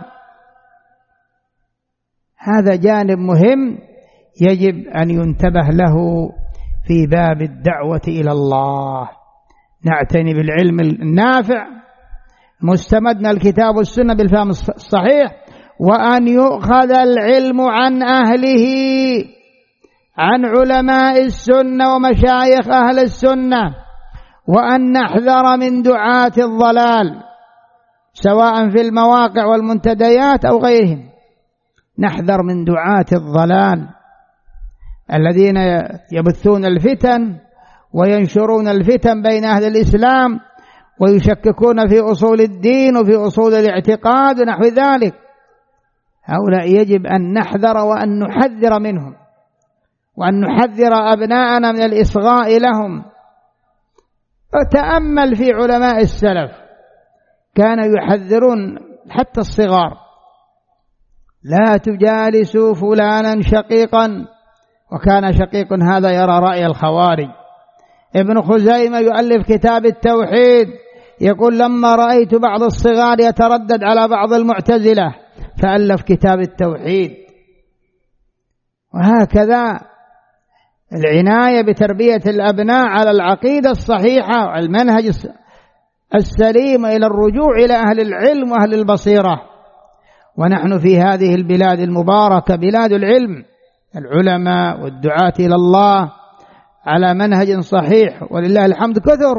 هذا جانب مهم يجب أن ينتبه له في باب الدعوة إلى الله. نعتني بالعلم النافع مستمد من الكتاب والسنة بالفهم الصحيح، وأن يؤخذ العلم عن أهله، عن علماء السنة ومشايخ أهل السنة، وأن نحذر من دعاة الضلال سواء في المواقع والمنتديات أو غيرهم. نحذر من دعاة الضلال الذين يبثون الفتن وينشرون الفتن بين أهل الإسلام ويشككون في أصول الدين وفي أصول الاعتقاد ونحو ذلك. هؤلاء يجب أن نحذر وأن نحذر منهم، وأن نحذر أبناءنا من الإصغاء لهم. وتأمل في علماء السلف كانوا يحذرون حتى الصغار: لا تجالسوا فلانا شقيقا، وكان شقيق هذا يرى رأي الخوارج. ابن خزيمة يؤلف كتاب التوحيد يقول: لما رأيت بعض الصغار يتردد على بعض المعتزلة فألف كتاب التوحيد. وهكذا العناية بتربية الأبناء على العقيدة الصحيحة والمنهج السليم إلى الرجوع إلى أهل العلم وأهل البصيرة. ونحن في هذه البلاد المباركة بلاد العلم، العلماء والدعاة إلى الله على منهج صحيح ولله الحمد كثر.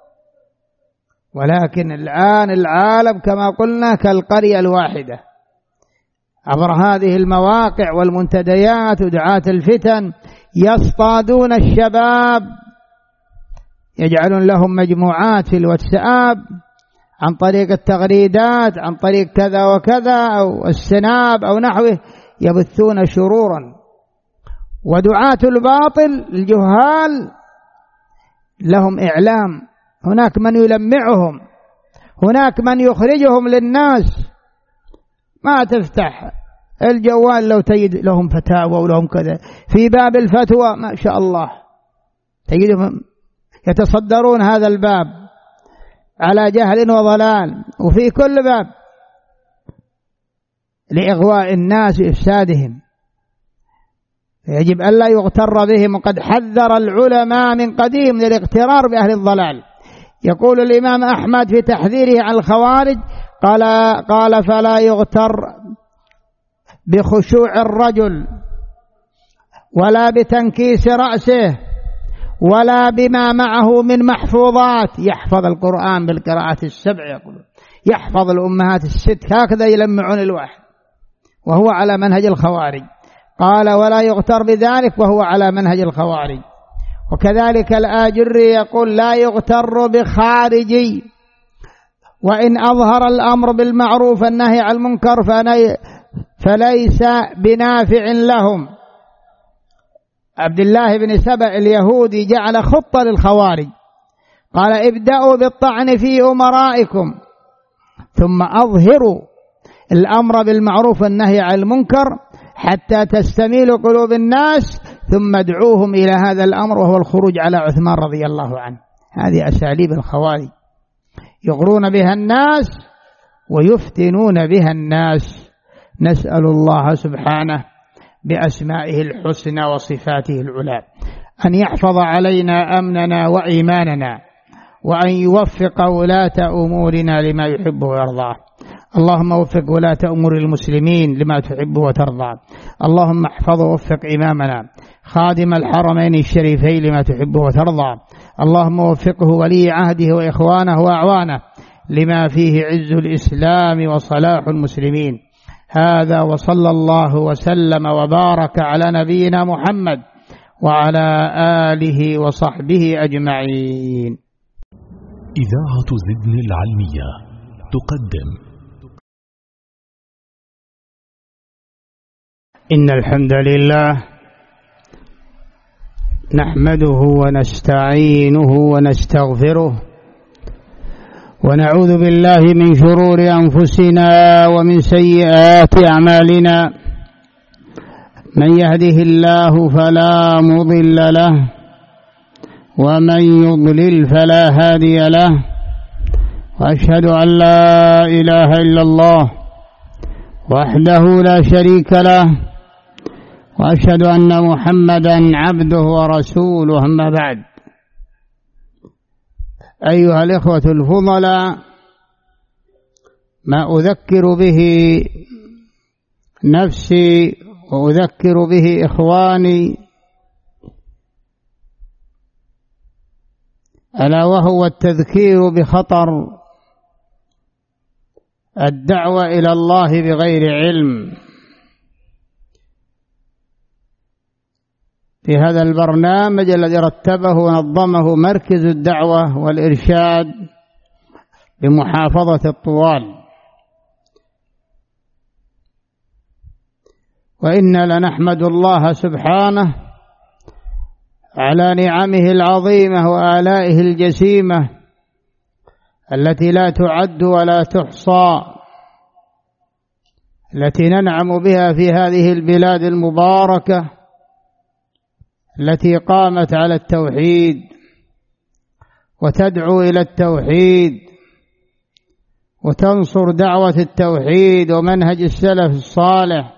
ولكن الآن العالم كما قلنا كالقرية الواحدة، عبر هذه المواقع والمنتديات ودعاة الفتن يصطادون الشباب، يجعلون لهم مجموعات في الواتساب عن طريق التغريدات، عن طريق كذا وكذا أو السناب أو نحوه، يبثون شرورا. ودعاة الباطل الجهال لهم إعلام، هناك من يلمعهم، هناك من يخرجهم للناس. ما تفتح الجوال لو تجد لهم فتاوى ولهم كذا، في باب الفتوى ما شاء الله تجدهم يتصدرون هذا الباب على جهل وضلال، وفي كل باب لإغواء الناس وإفسادهم. يجب أن لا يغتر بهم، وقد حذر العلماء من قديم للاغترار بأهل الضلال. يقول الإمام أحمد في تحذيره عن الخوارج قال, قال فلا يغتر بخشوع الرجل ولا بتنكيس رأسه ولا بما معه من محفوظات. يحفظ القرآن بالقراءات السبع، يقول يحفظ الأمهات الست، هكذا يلمعون الواحد وهو على منهج الخوارج. قال ولا يغتر بذلك وهو على منهج الخوارج. وكذلك الآجري يقول لا يغتر بخارجي وإن أظهر الأمر بالمعروف النهي عن المنكر فليس بنافع لهم. عبد الله بن سبأ اليهودي جعل خطة للخوارج، قال ابدأوا بالطعن في أمرائكم ثم أظهروا الأمر بالمعروف والنهي عن المنكر حتى تستميل قلوب الناس، ثم ادعوهم إلى هذا الأمر وهو الخروج على عثمان رضي الله عنه. هذه أساليب الخوارج، يغرون بها الناس ويفتنون بها الناس. نسأل الله سبحانه بأسمائه الحسنى وصفاته العلى أن يحفظ علينا أمننا وإيماننا، وأن يوفق ولاة أمورنا لما يحب ويرضاه. اللهم وفق ولاة أمور المسلمين لما تحب وترضى. اللهم احفظ ووفق إمامنا خادم الحرمين الشريفين لما تحب وترضى. اللهم وفقه ولي عهده وإخوانه وأعوانه لما فيه عز الإسلام وصلاح المسلمين. هذا وصلى الله وسلم وبارك على نبينا محمد وعلى آله وصحبه أجمعين. إذاعة زدن العلمية تقدم. إن الحمد لله نحمده ونستعينه ونستغفره، ونعوذ بالله من شرور أنفسنا ومن سيئات أعمالنا. من يهده الله فلا مضل له، ومن يضلل فلا هادي له، وأشهد أن لا إله إلا الله وحده لا شريك له، وأشهد أن محمدا عبده ورسوله. أما بعد، أيها الإخوة الفضلاء، ما أذكر به نفسي وأذكر به إخواني ألا وهو التذكير بخطر الدعوة إلى الله بغير علم. في هذا البرنامج الذي رتبه ونظمه مركز الدعوة والإرشاد بمحافظة الطوال، وإنا لنحمد الله سبحانه على نعمه العظيمة وآلائه الجسيمة التي لا تعد ولا تحصى، التي ننعم بها في هذه البلاد المباركة التي قامت على التوحيد وتدعو إلى التوحيد وتنصر دعوة التوحيد ومنهج السلف الصالح.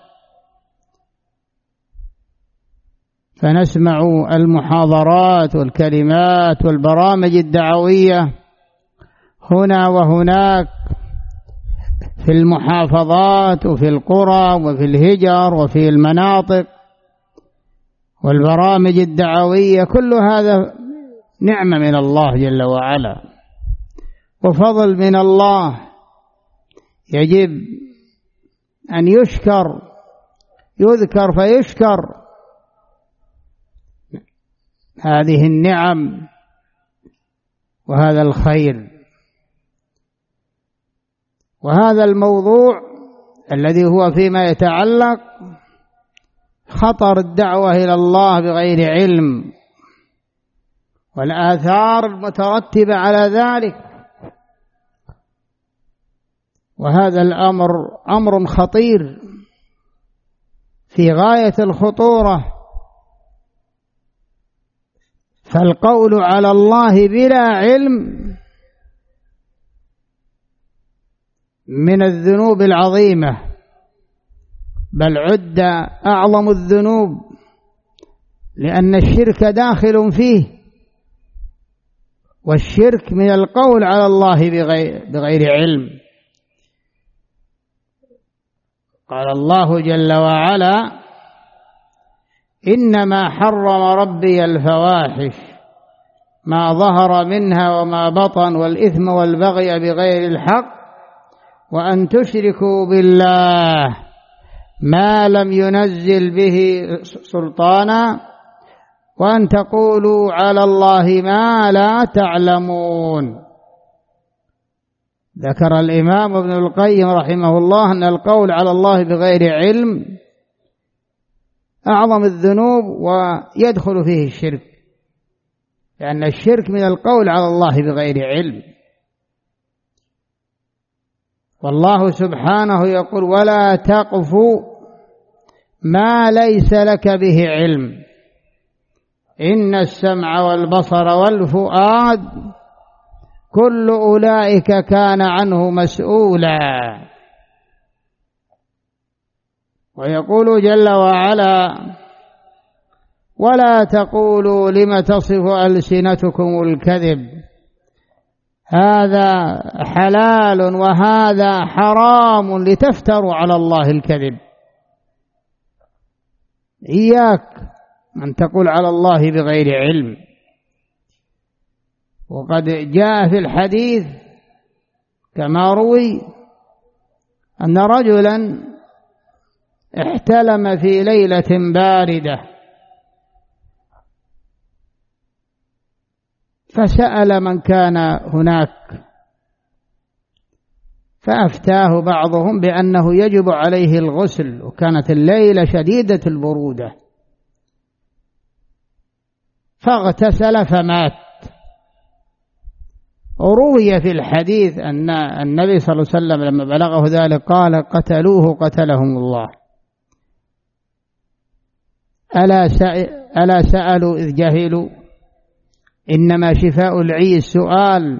فنسمع المحاضرات والكلمات والبرامج الدعوية هنا وهناك في المحافظات وفي القرى وفي الهجر وفي المناطق، والبرامج الدعوية كل هذا نعمة من الله جل وعلا وفضل من الله، يجب أن يشكر، يذكر فيشكر هذه النعم وهذا الخير. وهذا الموضوع الذي هو فيما يتعلق خطر الدعوة إلى الله بغير علم والآثار المترتبة على ذلك. وهذا الأمر أمر خطير في غاية الخطورة، فالقول على الله بلا علم من الذنوب العظيمة، بل عد أعظم الذنوب، لأن الشرك داخل فيه، والشرك من القول على الله بغير, بغير علم. قال الله جل وعلا: إنما حرم ربي الفواحش ما ظهر منها وما بطن والإثم والبغي بغير الحق وأن تشركوا بالله ما لم ينزل به سلطانا وأن تقولوا على الله ما لا تعلمون. ذكر الإمام ابن القيم رحمه الله أن القول على الله بغير علم أعظم الذنوب ويدخل فيه الشرك، لأن الشرك من القول على الله بغير علم. والله سبحانه يقول: ولا تقف ما ليس لك به علم إن السمع والبصر والفؤاد كل أولئك كان عنه مسؤولا. ويقول جل وعلا: ولا تقولوا لم تصف ألسنتكم الكذب هذا حلال وهذا حرام لتفتروا على الله الكذب. إياك أن تقول على الله بغير علم. وقد جاء في الحديث كما روي أن رجلا احتلم في ليلة باردة فسأل من كان هناك فأفتاه بعضهم بأنه يجب عليه الغسل، وكانت الليلة شديدة البرودة، فاغتسل فمات. وروي في الحديث أن النبي صلى الله عليه وسلم لما بلغه ذلك قال: قتلوه قتلهم الله. ألا سألوا إذ جهلوا؟ إنما شفاء العي السؤال.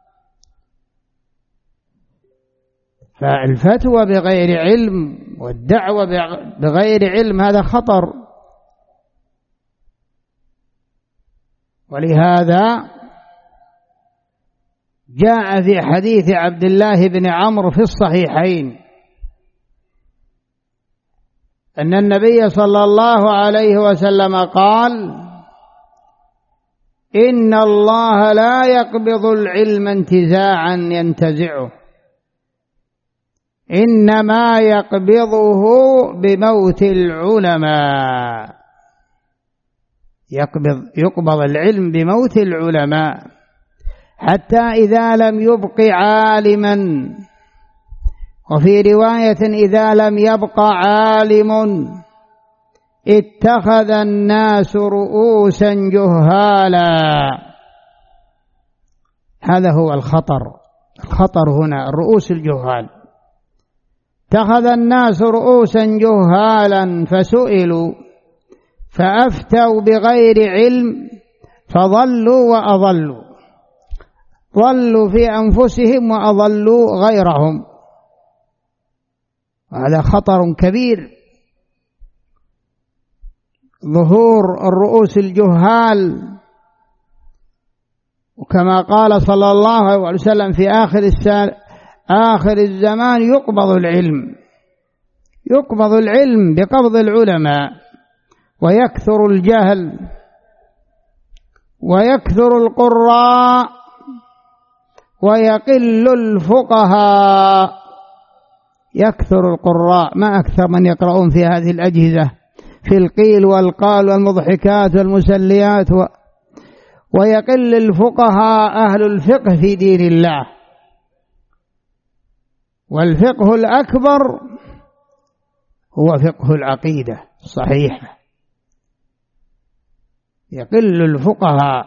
فالفتوى بغير علم والدعوة بغير علم هذا خطر. ولهذا جاء في حديث عبد الله بن عمرو في الصحيحين أن النبي صلى الله عليه وسلم قال: إن الله لا يقبض العلم انتزاعا ينتزعه، إنما يقبضه بموت العلماء. يقبض, يقبض العلم بموت العلماء، حتى إذا لم يبق عالما، وفي رواية إذا لم يبق عالم اتخذ الناس رؤوسا جهالا. هذا هو الخطر. الخطر هنا الرؤوس الجهال. اتخذ الناس رؤوسا جهالا فسئلوا فأفتوا بغير علم فضلوا وأضلوا، ضلوا في أنفسهم وأضلوا غيرهم. هذا خطر كبير، ظهور الرؤوس الجهال. وكما قال صلى الله عليه وسلم في آخر آخر الزمان يقبض العلم، يقبض العلم بقبض العلماء، ويكثر الجهل ويكثر القراء ويقل الفقهاء. يكثر القراء، ما أكثر من يقرؤون في هذه الأجهزة في القيل والقال والمضحكات والمسليات و... ويقل الفقهاء أهل الفقه في دين الله. والفقه الأكبر هو فقه العقيدة الصحيحة. يقل الفقهاء.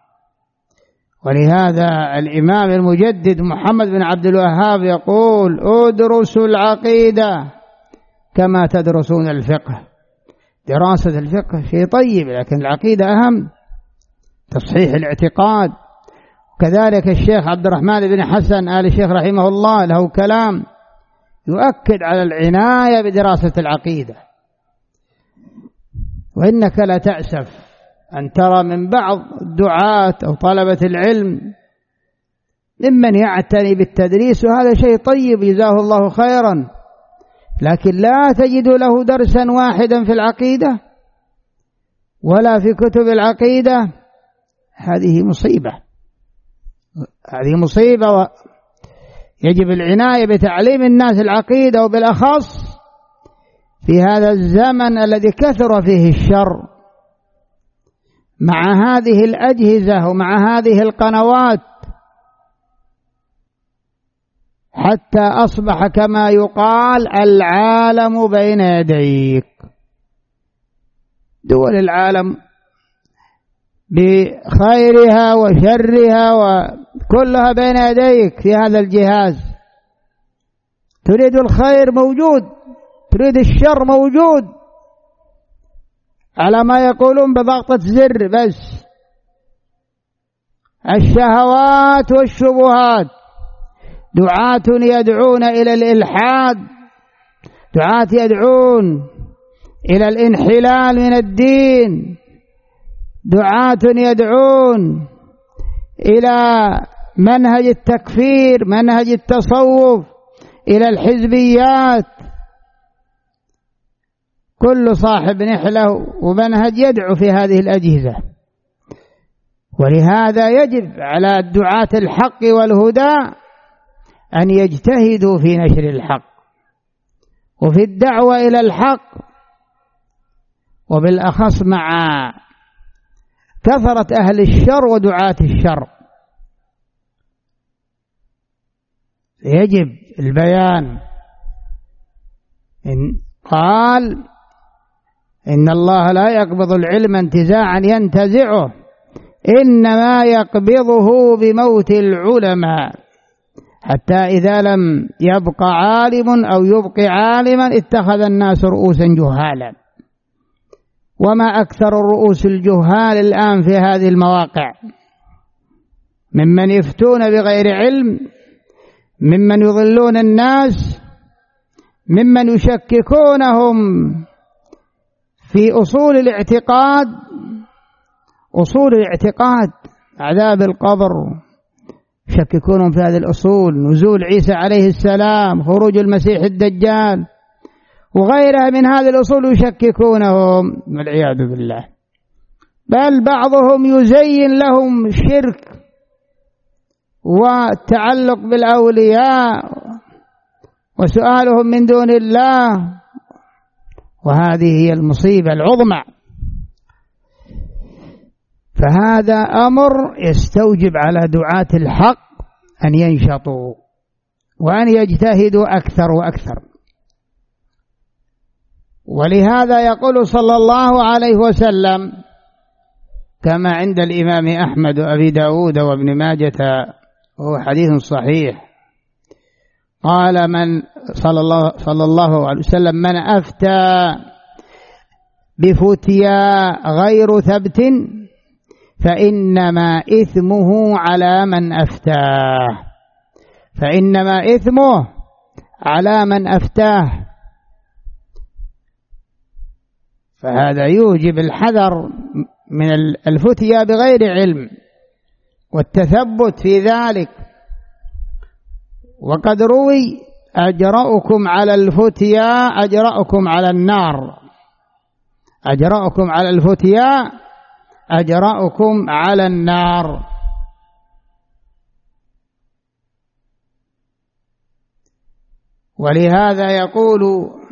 ولهذا الإمام المجدد محمد بن عبد الوهاب يقول: ادرسوا العقيدة كما تدرسون الفقه. دراسة الفقه شيء طيب، لكن العقيدة أهم، تصحيح الاعتقاد. كذلك الشيخ عبد الرحمن بن حسن آل الشيخ رحمه الله له كلام يؤكد على العناية بدراسة العقيدة. وإنك لا تأسف أن ترى من بعض الدعاة أو طلبة العلم ممن يعتني بالتدريس، وهذا شيء طيب جزاه الله خيرا، لكن لا تجد له درسا واحدا في العقيدة ولا في كتب العقيدة. هذه مصيبة، هذه مصيبة. يجب العناية بتعليم الناس العقيدة، وبالأخص في هذا الزمن الذي كثر فيه الشر، مع هذه الأجهزة ومع هذه القنوات، حتى أصبح كما يقال العالم بين يديك. دول العالم بخيرها وشرها وكلها بين يديك في هذا الجهاز. تريد الخير موجود، تريد الشر موجود، على ما يقولون بضغطة زر بس. الشهوات والشبهات، دعاة يدعون إلى الإلحاد، دعاة يدعون إلى الانحلال من الدين، دعاة يدعون إلى منهج التكفير، منهج التصوف، إلى الحزبيات. كل صاحب نحله ومنهج يدعو في هذه الأجهزة. ولهذا يجب على الدعاة الحق والهدى أن يجتهدوا في نشر الحق وفي الدعوة إلى الحق، وبالأخص مع كثرة أهل الشر ودعاة الشر. يجب البيان. إن قال إن الله لا يقبض العلم انتزاعا ينتزعه، إنما يقبضه بموت العلماء، حتى إذا لم يبق عالم أو يبق عالما اتخذ الناس رؤوسا جهالا. وما أكثر الرؤوس الجهال الآن في هذه المواقع، ممن يفتون بغير علم، ممن يضلون الناس، ممن يشككونهم في أصول الاعتقاد. أصول الاعتقاد، عذاب القبر، يشككونهم في هذه الأصول، نزول عيسى عليه السلام، خروج المسيح الدجال، وغيرها من هذه الأصول يشككونهم والعياذ بالله. بل بعضهم يزين لهم الشرك والتعلق بالأولياء وسؤالهم من دون الله، وهذه هي المصيبة العظمى. فهذا أمر يستوجب على دعاة الحق أن ينشطوا وأن يجتهدوا أكثر وأكثر. ولهذا يقول صلى الله عليه وسلم كما عند الإمام أحمد وأبي داود وابن ماجة وهو حديث صحيح، قال من صلى الله, صلى الله عليه وسلم من أفتى بفتيا غير ثبت فإنما إثمه على من أفتاه، فإنما إثمه على من أفتاه. فهذا يوجب الحذر من الفتيا بغير علم والتثبت في ذلك. وقد روي أجرأكم على الفتيا أجرأكم على النار، أجرأكم على الفتيا أجرأكم على النار. ولهذا يقول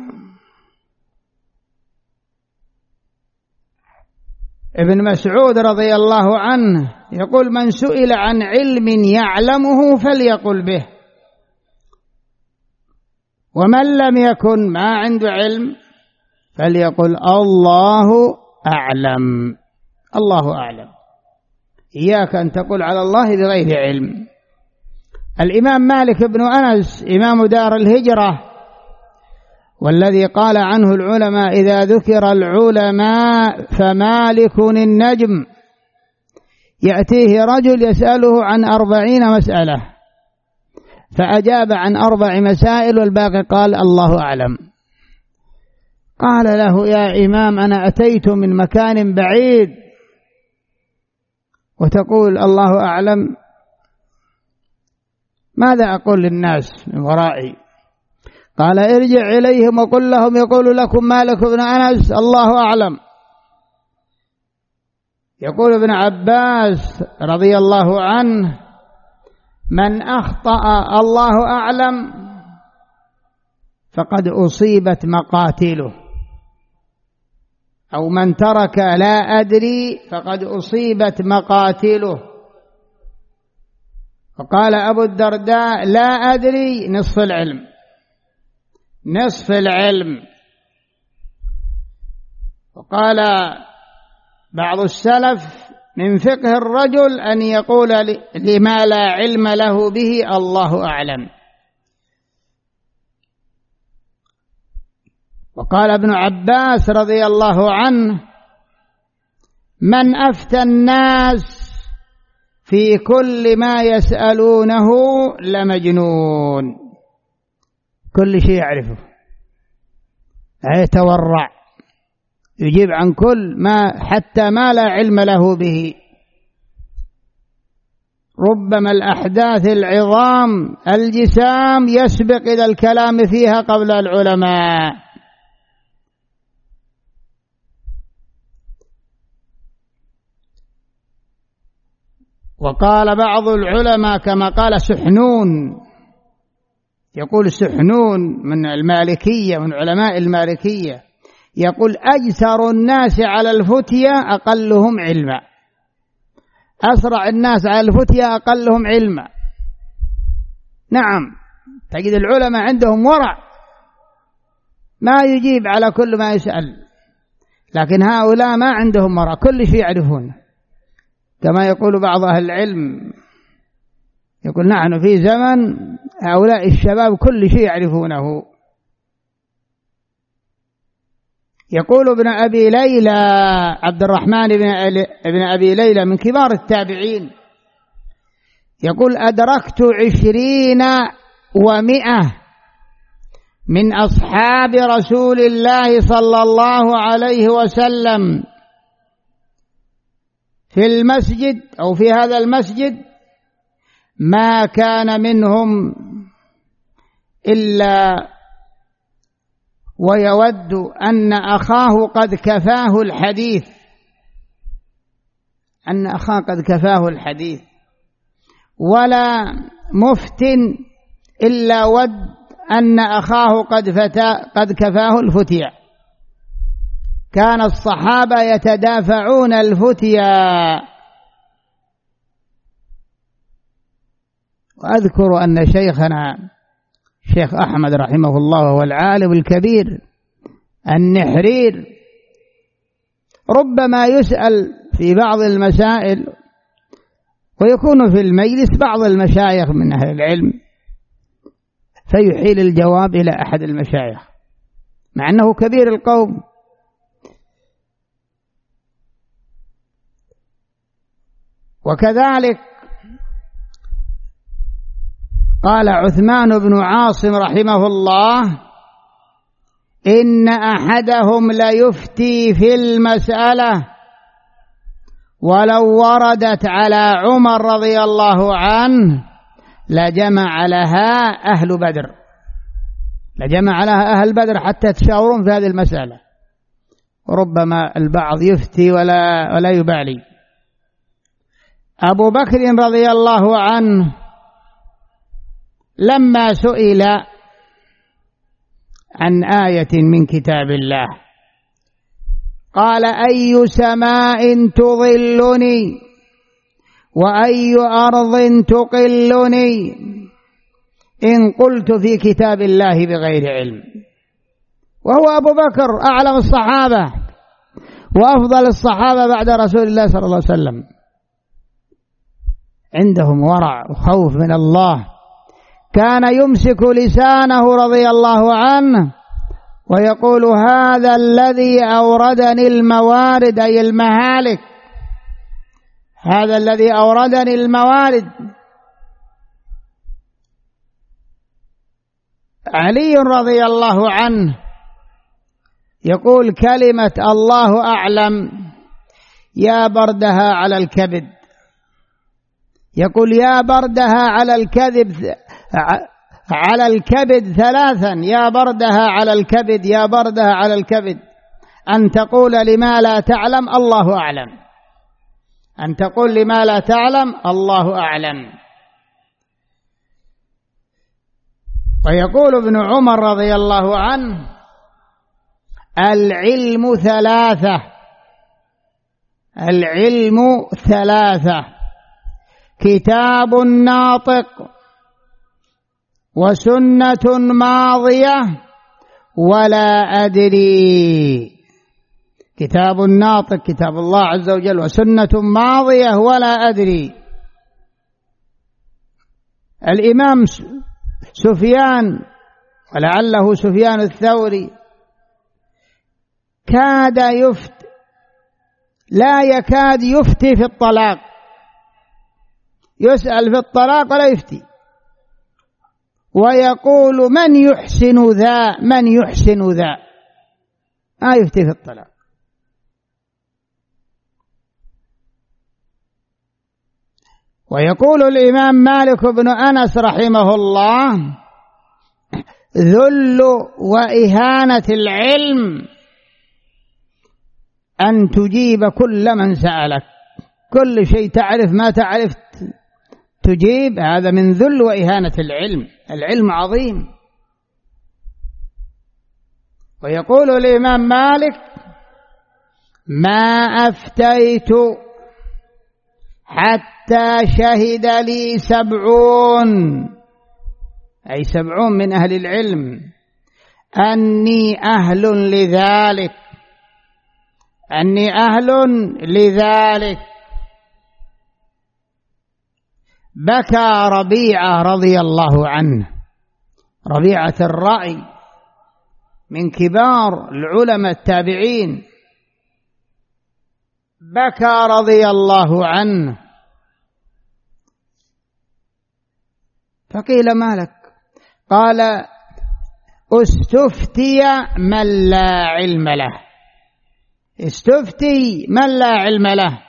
ابن مسعود رضي الله عنه، يقول من سئل عن علم يعلمه فليقل به، ومن لم يكن ما عنده علم فليقل الله أعلم، الله أعلم. إياك أن تقول على الله بغير علم. الإمام مالك بن أنس إمام دار الهجرة، والذي قال عنه العلماء إذا ذكر العلماء فمالك النجم، يأتيه رجل يسأله عن أربعين مسألة فأجاب عن أربع مسائل والباقي قال الله أعلم. قال له يا إمام أنا أتيت من مكان بعيد وتقول الله أعلم، ماذا أقول للناس من ورائي؟ قال ارجع إليهم وقل لهم يقول لكم مالك بن أنس الله أعلم. يقول ابن عباس رضي الله عنه من أخطأ الله أعلم فقد أصيبت مقاتله، أو من ترك لا أدري فقد أصيبت مقاتله. وقال أبو الدرداء لا أدري نصف العلم، نصف العلم. وقال بعض السلف من فقه الرجل أن يقول لما لا علم له به الله أعلم. وقال ابن عباس رضي الله عنه: من أفتى الناس في كل ما يسألونه لمجنون. كل شيء يعرفه، يتورع، يجيب عن كل ما حتى ما لا علم له به. ربما الأحداث العظام الجسام يسبق إلى الكلام فيها قبل العلماء. وقال بعض العلماء كما قال سحنون، يقول سحنون من المالكية، من علماء المالكية، يقول: أجسر الناس على الفتية أقلهم علما. أسرع الناس على الفتية أقلهم علما. نعم، تجد العلماء عندهم ورع، ما يجيب على كل ما يسأل، لكن هؤلاء ما عندهم ورع، كل شيء يعرفون. كما يقول بعض أهل العلم، يقول: نحن في زمن هؤلاء الشباب كل شيء يعرفونه. يقول ابن أبي ليلى، عبد الرحمن بن أبي ليلى من كبار التابعين، يقول: أدركت عشرين ومئة من أصحاب رسول الله صلى الله عليه وسلم في المسجد أو في هذا المسجد، ما كان منهم إلا ويود أن أخاه قد كفاه الحديث، أن أخاه قد كفاه الحديث، ولا مفت إلا ود أن أخاه قد فتا قد كفاه الفتيا. كان الصحابة يتدافعون الفتيا. وأذكر أن شيخنا الشيخ أحمد رحمه الله وهو العالم الكبير النحرير ربما يسأل في بعض المسائل ويكون في المجلس بعض المشايخ من أهل العلم فيحيل الجواب إلى أحد المشايخ مع أنه كبير القوم. وكذلك قال عثمان بن عاصم رحمه الله: إن أحدهم ليفتي في المسألة ولو وردت على عمر رضي الله عنه لجمع لها أهل بدر، لجمع لها أهل بدر حتى تشاورون في هذه المسألة. وربما البعض يفتي ولا, ولا يبالي. أبو بكر رضي الله عنه لما سئل عن آية من كتاب الله قال: أي سماء تظلني وأي أرض تقلني إن قلت في كتاب الله بغير علم. وهو أبو بكر أعلم الصحابة وأفضل الصحابة بعد رسول الله صلى الله عليه وسلم، عندهم ورع وخوف من الله. كان يمسك لسانه رضي الله عنه ويقول: هذا الذي أوردني الموارد، أي المهالك، هذا الذي أوردني الموارد. علي رضي الله عنه يقول كلمة الله أعلم يا بردها على الكبد، يقول يا بردها على الكذب على الكبد ثلاثا، يا بردها على الكبد، يا بردها على الكبد، أن تقول لما لا تعلم الله أعلم، أن تقول لما لا تعلم الله أعلم. ويقول ابن عمر رضي الله عنه: العلم ثلاثة، العلم ثلاثة: كتاب ناطق وسنة ماضية ولا أدري. كتاب ناطق كتاب الله عز وجل، وسنة ماضية ولا أدري. الإمام سفيان ولعله سفيان الثوري كاد يفتي لا يكاد يفتي في الطلاق، يسأل في الطلاق ولا يفتي، ويقول من يحسن ذا من يحسن ذا، ما يفتي في الطلاق. ويقول الإمام مالك بن أنس رحمه الله: ذل وإهانة العلم أن تجيب كل من سألك، كل شيء تعرف ما تعرف تجيب، هذا من ذل وإهانة العلم. العلم عظيم. ويقول الإمام مالك: ما أفتيت حتى شهد لي سبعون، أي سبعون من أهل العلم، أني أهل لذلك، أني أهل لذلك. بكى ربيعة رضي الله عنه، ربيعة الرأي من كبار العلماء التابعين، بكى رضي الله عنه. فقيل ما لك؟ قال: استفتي من لا علم له، استفتي من لا علم له،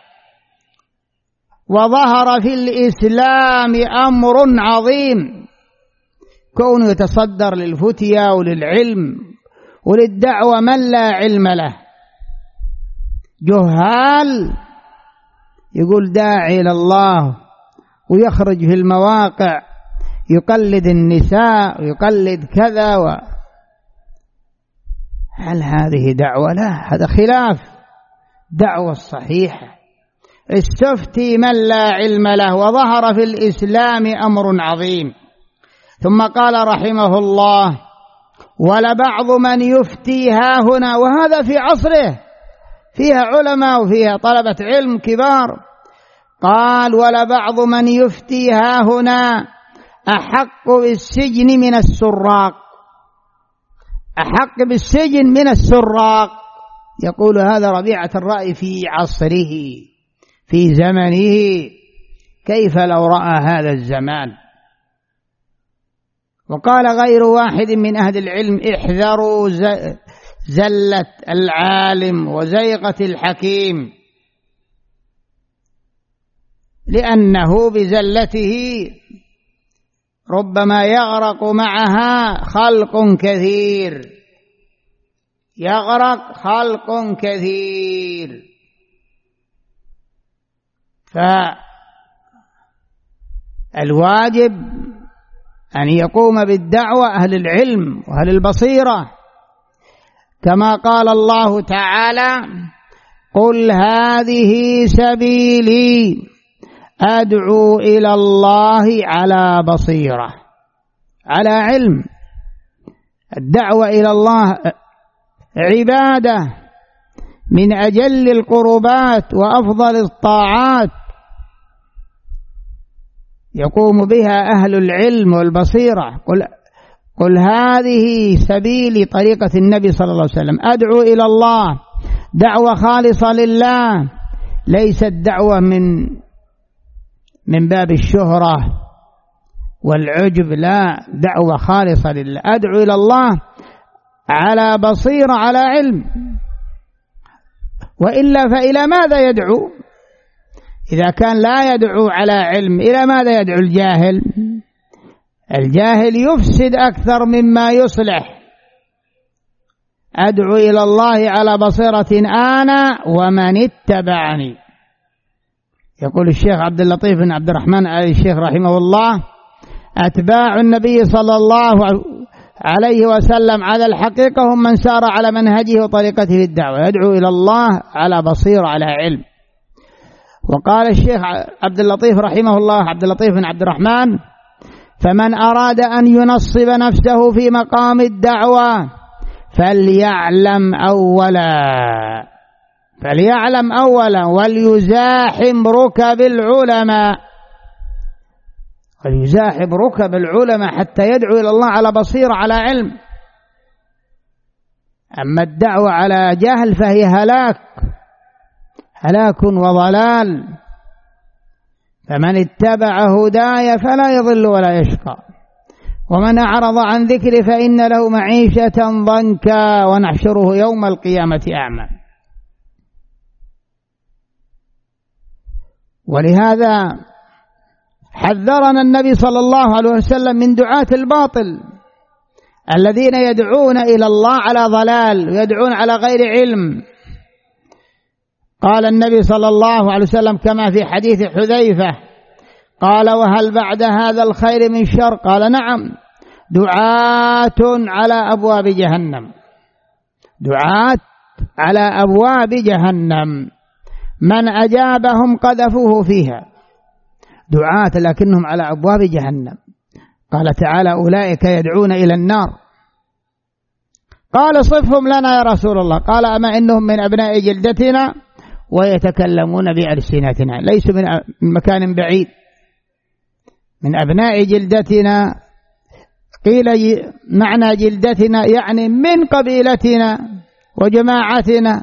وظهر في الإسلام أمر عظيم، كونه يتصدر للفتيا وللعلم وللدعوة من لا علم له. جهال يقول داعي إلى الله ويخرج في المواقع يقلد النساء ويقلد كذا و... هل هذه دعوة؟ لا، هذا خلاف دعوة الصحيحة. استفتي من لا علم له وظهر في الإسلام أمر عظيم. ثم قال رحمه الله: ولبعض من يفتي ها هنا، وهذا في عصره فيها علماء وفيها طلبة علم كبار، قال: ولبعض من يفتي ها هنا أحق بالسجن من السراق، أحق بالسجن من السراق. يقول هذا ربيعة الرأي في عصره في زمنه، كيف لو رأى هذا الزمان؟ وقال غير واحد من أهل العلم: احذروا زلة العالم وزيغة الحكيم، لأنه بزلته ربما يغرق معها خلق كثير، يغرق خلق كثير. فالواجب أن يقوم بالدعوة أهل العلم وأهل البصيرة، كما قال الله تعالى: قل هذه سبيلي أدعو إلى الله على بصيرة، على علم. الدعوة إلى الله عبادة من أجل القربات وأفضل الطاعات، يقوم بها أهل العلم والبصيرة. قل, قل هذه سبيلي، طريقة النبي صلى الله عليه وسلم، أدعو إلى الله، دعوة خالصة لله، ليست دعوة من من باب الشهرة والعجب، لا، دعوة خالصة لله، أدعو إلى الله على بصيرة على علم. وإلا فإلى ماذا يدعو؟ إذا كان لا يدعو على علم، إلى ماذا يدعو الجاهل؟ الجاهل يفسد أكثر مما يصلح. أدعو إلى الله على بصيرة أنا ومن اتبعني. يقول الشيخ عبد اللطيف بن عبد الرحمن آل الشيخ رحمه الله: أتباع النبي صلى الله عليه وسلم على الحقيقة هم من سار على منهجه وطريقته في الدعوة، يدعو إلى الله على بصيرة على علم. وقال الشيخ عبد اللطيف رحمه الله، عبد اللطيف بن عبد الرحمن: فمن أراد أن ينصب نفسه في مقام الدعوة فليعلم أولا فليعلم أولا وليزاحم ركب العلماء وليزاحم ركب العلماء حتى يدعو إلى الله على بصيرة على علم. أما الدعوة على جهل فهي هلاك هلاك وضلال، فمن اتبع هداي فلا يضل ولا يشقى، ومن أعرض عن ذكري فإن له معيشة ضنكا ونحشره يوم القيامة أعمى. ولهذا حذرنا النبي صلى الله عليه وسلم من دعاة الباطل الذين يدعون إلى الله على ضلال ويدعون على غير علم. قال النبي صلى الله عليه وسلم كما في حديث حذيفة قال: وهل بعد هذا الخير من شر؟ قال: نعم، دعاة على أبواب جهنم، دعاة على أبواب جهنم من أجابهم قذفوه فيها، دعاة لكنهم على أبواب جهنم. قال تعالى: أولئك يدعون إلى النار. قال: صفهم لنا يا رسول الله. قال: أما إنهم من أبناء جلدتنا ويتكلمون بألسنتنا، ليسوا من مكان بعيد، من أبناء جلدتنا. قيل معنى جلدتنا يعني من قبيلتنا وجماعتنا،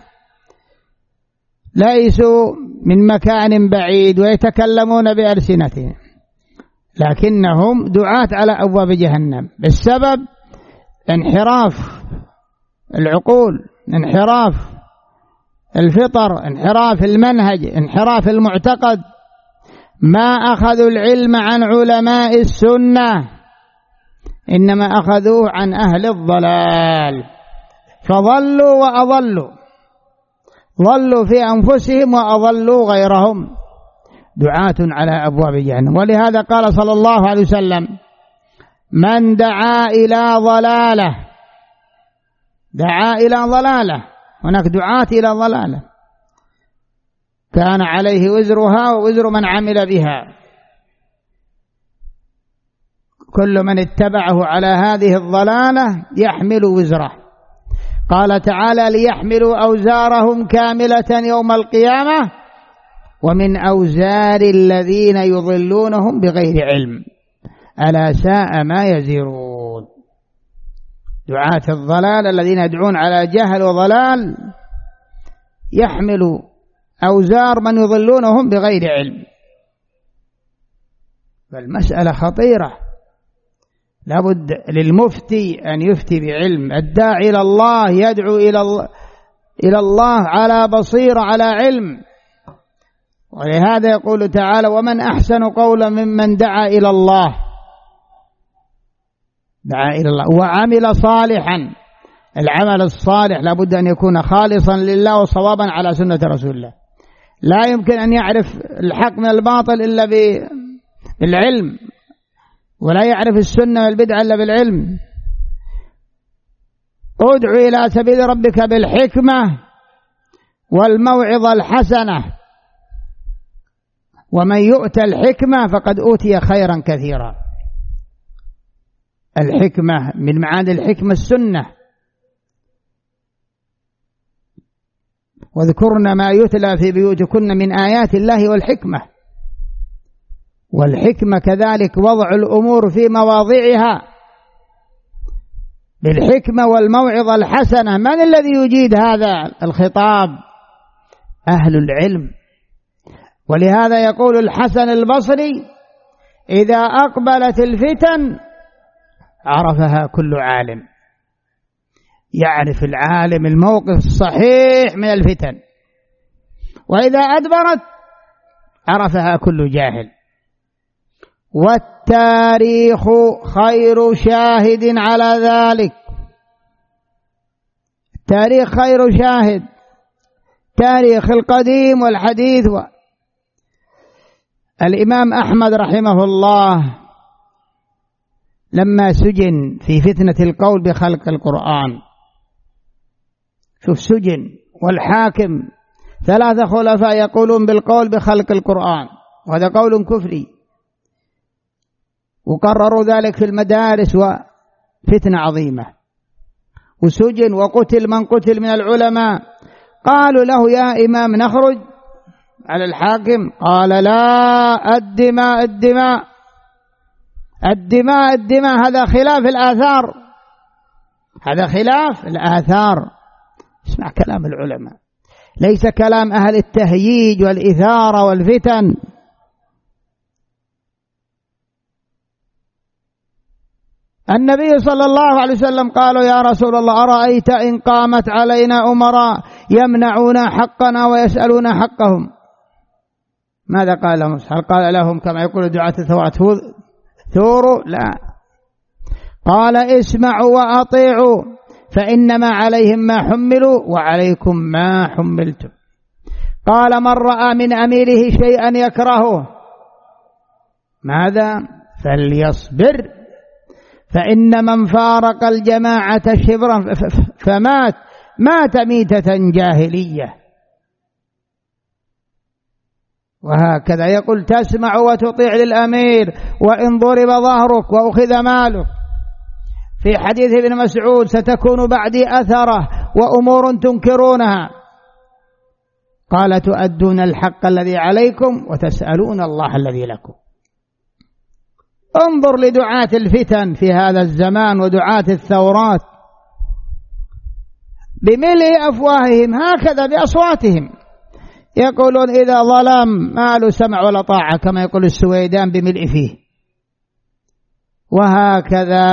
ليسوا من مكان بعيد ويتكلمون بألسنتهم، لكنهم دعاة على أبواب جهنم بسبب انحراف العقول، انحراف الفطر، انحراف المنهج، انحراف المعتقد. ما أخذوا العلم عن علماء السنة، إنما أخذوه عن أهل الضلال، فضلوا وأضلوا، ضلوا في أنفسهم وأضلوا غيرهم، دعاة على أبواب جهنم. ولهذا قال صلى الله عليه وسلم: من دعا إلى ضلالة، دعا إلى ضلالة، هناك دعاة إلى ضلالة، كان عليه وزرها ووزر من عمل بها، كل من اتبعه على هذه الضلالة يحمل وزره. قال تعالى: ليحملوا أوزارهم كاملة يوم القيامة ومن أوزار الذين يضلونهم بغير علم ألا ساء ما يزرون. دعاة الضلال الذين يدعون على جهل وضلال يحملوا أوزار من يضلونهم بغير علم. فالمسألة خطيرة، لابد للمفتي أن يفتي بعلم، الداعي إلى الله يدعو إلى الله, إلى الله على بصيرة على علم. ولهذا يقول تعالى: ومن أحسن قولا ممن دعا إلى الله، دعا إلى الله وعمل صالحا. العمل الصالح لابد أن يكون خالصا لله وصوابا على سنة رسول الله، لا يمكن أن يعرف الحق من الباطل إلا بالعلم، ولا يعرف السنة والبدعة إلا بالعلم. ادع إلى سبيل ربك بالحكمة والموعظة الحسنة، ومن يؤتى الحكمة فقد أوتي خيرا كثيرا. الحكمة من معاني الحكمة السنة، واذكرن ما يتلى في بيوتكن من آيات الله والحكمة. والحكمة كذلك وضع الأمور في مواضعها بالحكمة والموعظة الحسنة. من الذي يجيد هذا الخطاب؟ أهل العلم. ولهذا يقول الحسن البصري: إذا أقبلت الفتن عرفها كل عالم. يعرف العالم الموقف الصحيح من الفتن، وإذا أدبرت عرفها كل جاهل. والتاريخ خير شاهد على ذلك، التاريخ خير شاهد، تاريخ القديم والحديث. الإمام أحمد رحمه الله لما سجن في فتنة القول بخلق القرآن، شوف سجن والحاكم ثلاثة خلفاء يقولون بالقول بخلق القرآن، وهذا قول كفري، وقرروا ذلك في المدارس، وفتنة عظيمة، وسجن وقتل من قتل من العلماء. قالوا له: يا إمام نخرج على الحاكم؟ قال: لا، الدماء الدماء الدماء الدماء، هذا خلاف الآثار، هذا خلاف الآثار. اسمع كلام العلماء، ليس كلام أهل التهييج والإثارة والفتن. النبي صلى الله عليه وسلم قالوا يا رسول الله أرأيت إن قامت علينا أمراء يمنعون حقنا ويسألون حقهم، ماذا قال لهم؟ هل قال لهم كما يقول دعاة الثورات ثوروا؟ لا، قال اسمعوا وأطيعوا فإنما عليهم ما حملوا وعليكم ما حملتم. قال من رأى من أميره شيئا يكرهه ماذا؟ فليصبر، فإن من فارق الجماعة شبرا فمات مات ميتة جاهلية. وهكذا يقول تسمع وتطيع للأمير وإن ضرب ظهرك وأخذ مالك. في حديث ابن مسعود ستكون بعدي أثرة وأمور تنكرونها، قال تؤدون الحق الذي عليكم وتسألون الله الذي لكم. انظر لدعاة الفتن في هذا الزمان ودعاة الثورات بملء أفواههم هكذا بأصواتهم، يقولون إذا ظلم ما له سمع ولا طاعة كما يقول السويدان بملء فيه. وهكذا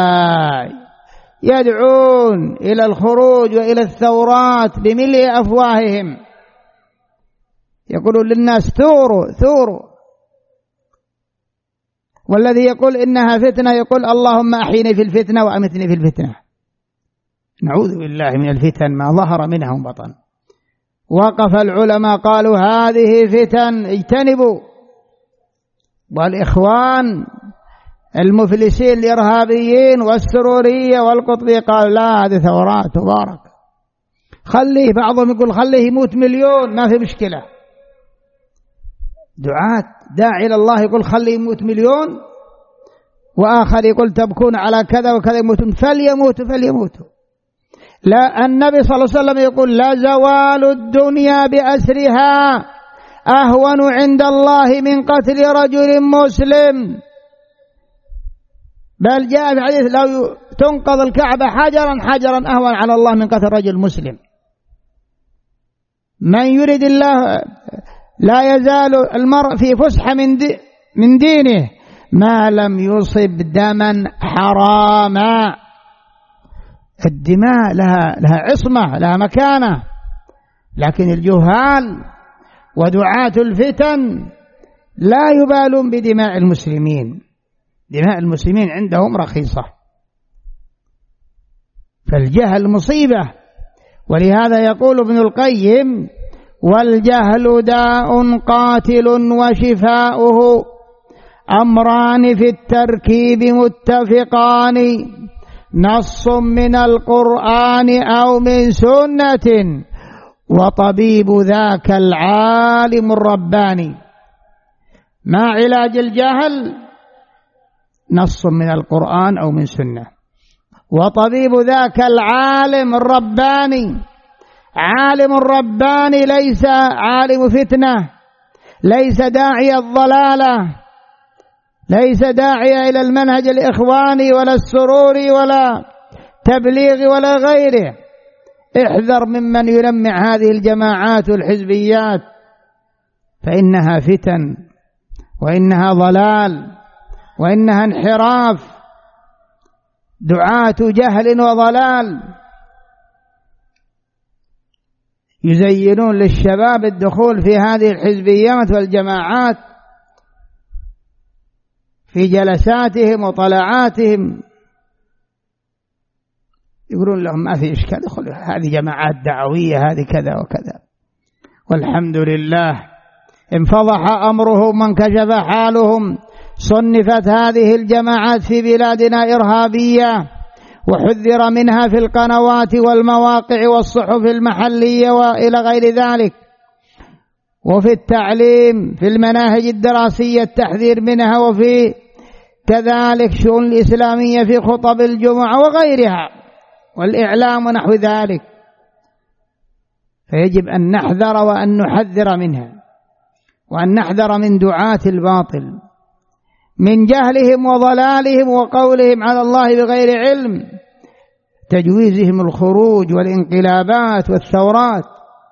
يدعون إلى الخروج وإلى الثورات بملء أفواههم، يقولون للناس ثوروا ثوروا، والذي يقول إنها فتنة يقول اللهم أحيني في الفتنة وأمتني في الفتنة. نعوذ بالله من الفتن ما ظهر منها وبطن. وقف العلماء قالوا هذه فتن اجتنبوا، والإخوان المفلسين الإرهابيين والسرورية والقطبية قال لا هذه ثورات تبارك، خليه، بعضهم يقول خليه يموت مليون ما في مشكلة. دعاة داعي إلى الله يقول خليه يموت مليون، وآخر يقول تبكون على كذا وكذا يموتون، فليموتوا فليموتوا. لا، النبي صلى الله عليه وسلم يقول لا زوال الدنيا بأسرها أهون عند الله من قتل رجل مسلم. بل جاء في حديث لو تنقض الكعبة حجرا حجرا أهون على الله من قتل رجل مسلم. من يريد الله لا يزال المرء في فسحة من, دي من دينه ما لم يصب دما حراما. الدماء لها, لها عصمة لها مكانة، لكن الجهال ودعاة الفتن لا يبالون بدماء المسلمين، دماء المسلمين عندهم رخيصة. فالجهل مصيبة، ولهذا يقول ابن القيم والجهل داء قاتل وشفاؤه أمران في التركيب متفقان نص من القرآن أو من سنة وطبيب ذاك العالم الرباني. ما علاج الجهل؟ نص من القرآن أو من سنة، وطبيب ذاك العالم الرباني. عالم الرباني ليس عالم فتنة، ليس داعي الضلالة، ليس داعي إلى المنهج الإخواني ولا السروري ولا تبليغ ولا غيره. احذر ممن يلمع هذه الجماعات والحزبيات، فإنها فتن وإنها ضلال وإنها انحراف، دعاة جهل وضلال يزينون للشباب الدخول في هذه الحزبيات والجماعات في جلساتهم وطلعاتهم، يقولون لهم ما في إشكال ادخلوا، هذه جماعات دعوية هذه كذا وكذا. والحمد لله انفضح أمرهم وانكشف حالهم. صنفت هذه الجماعات في بلادنا إرهابية، وحذر منها في القنوات والمواقع والصحف المحلية وإلى غير ذلك، وفي التعليم في المناهج الدراسية التحذير منها، وفي كذلك شؤون الإسلامية في خطب الجمعة وغيرها والإعلام ونحو ذلك. فيجب أن نحذر وأن نحذر منها، وأن نحذر من دعاة الباطل، من جهلهم وضلالهم وقولهم على الله بغير علم. تجويزهم الخروج والانقلابات والثورات.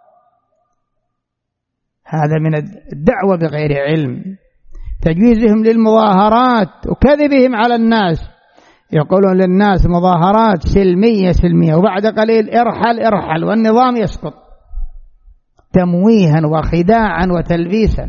هذا من الدعوة بغير علم. تجويزهم للمظاهرات وكذبهم على الناس، يقولون للناس مظاهرات سلمية سلمية وبعد قليل ارحل ارحل والنظام يسقط، تمويها وخداعا وتلبيسا.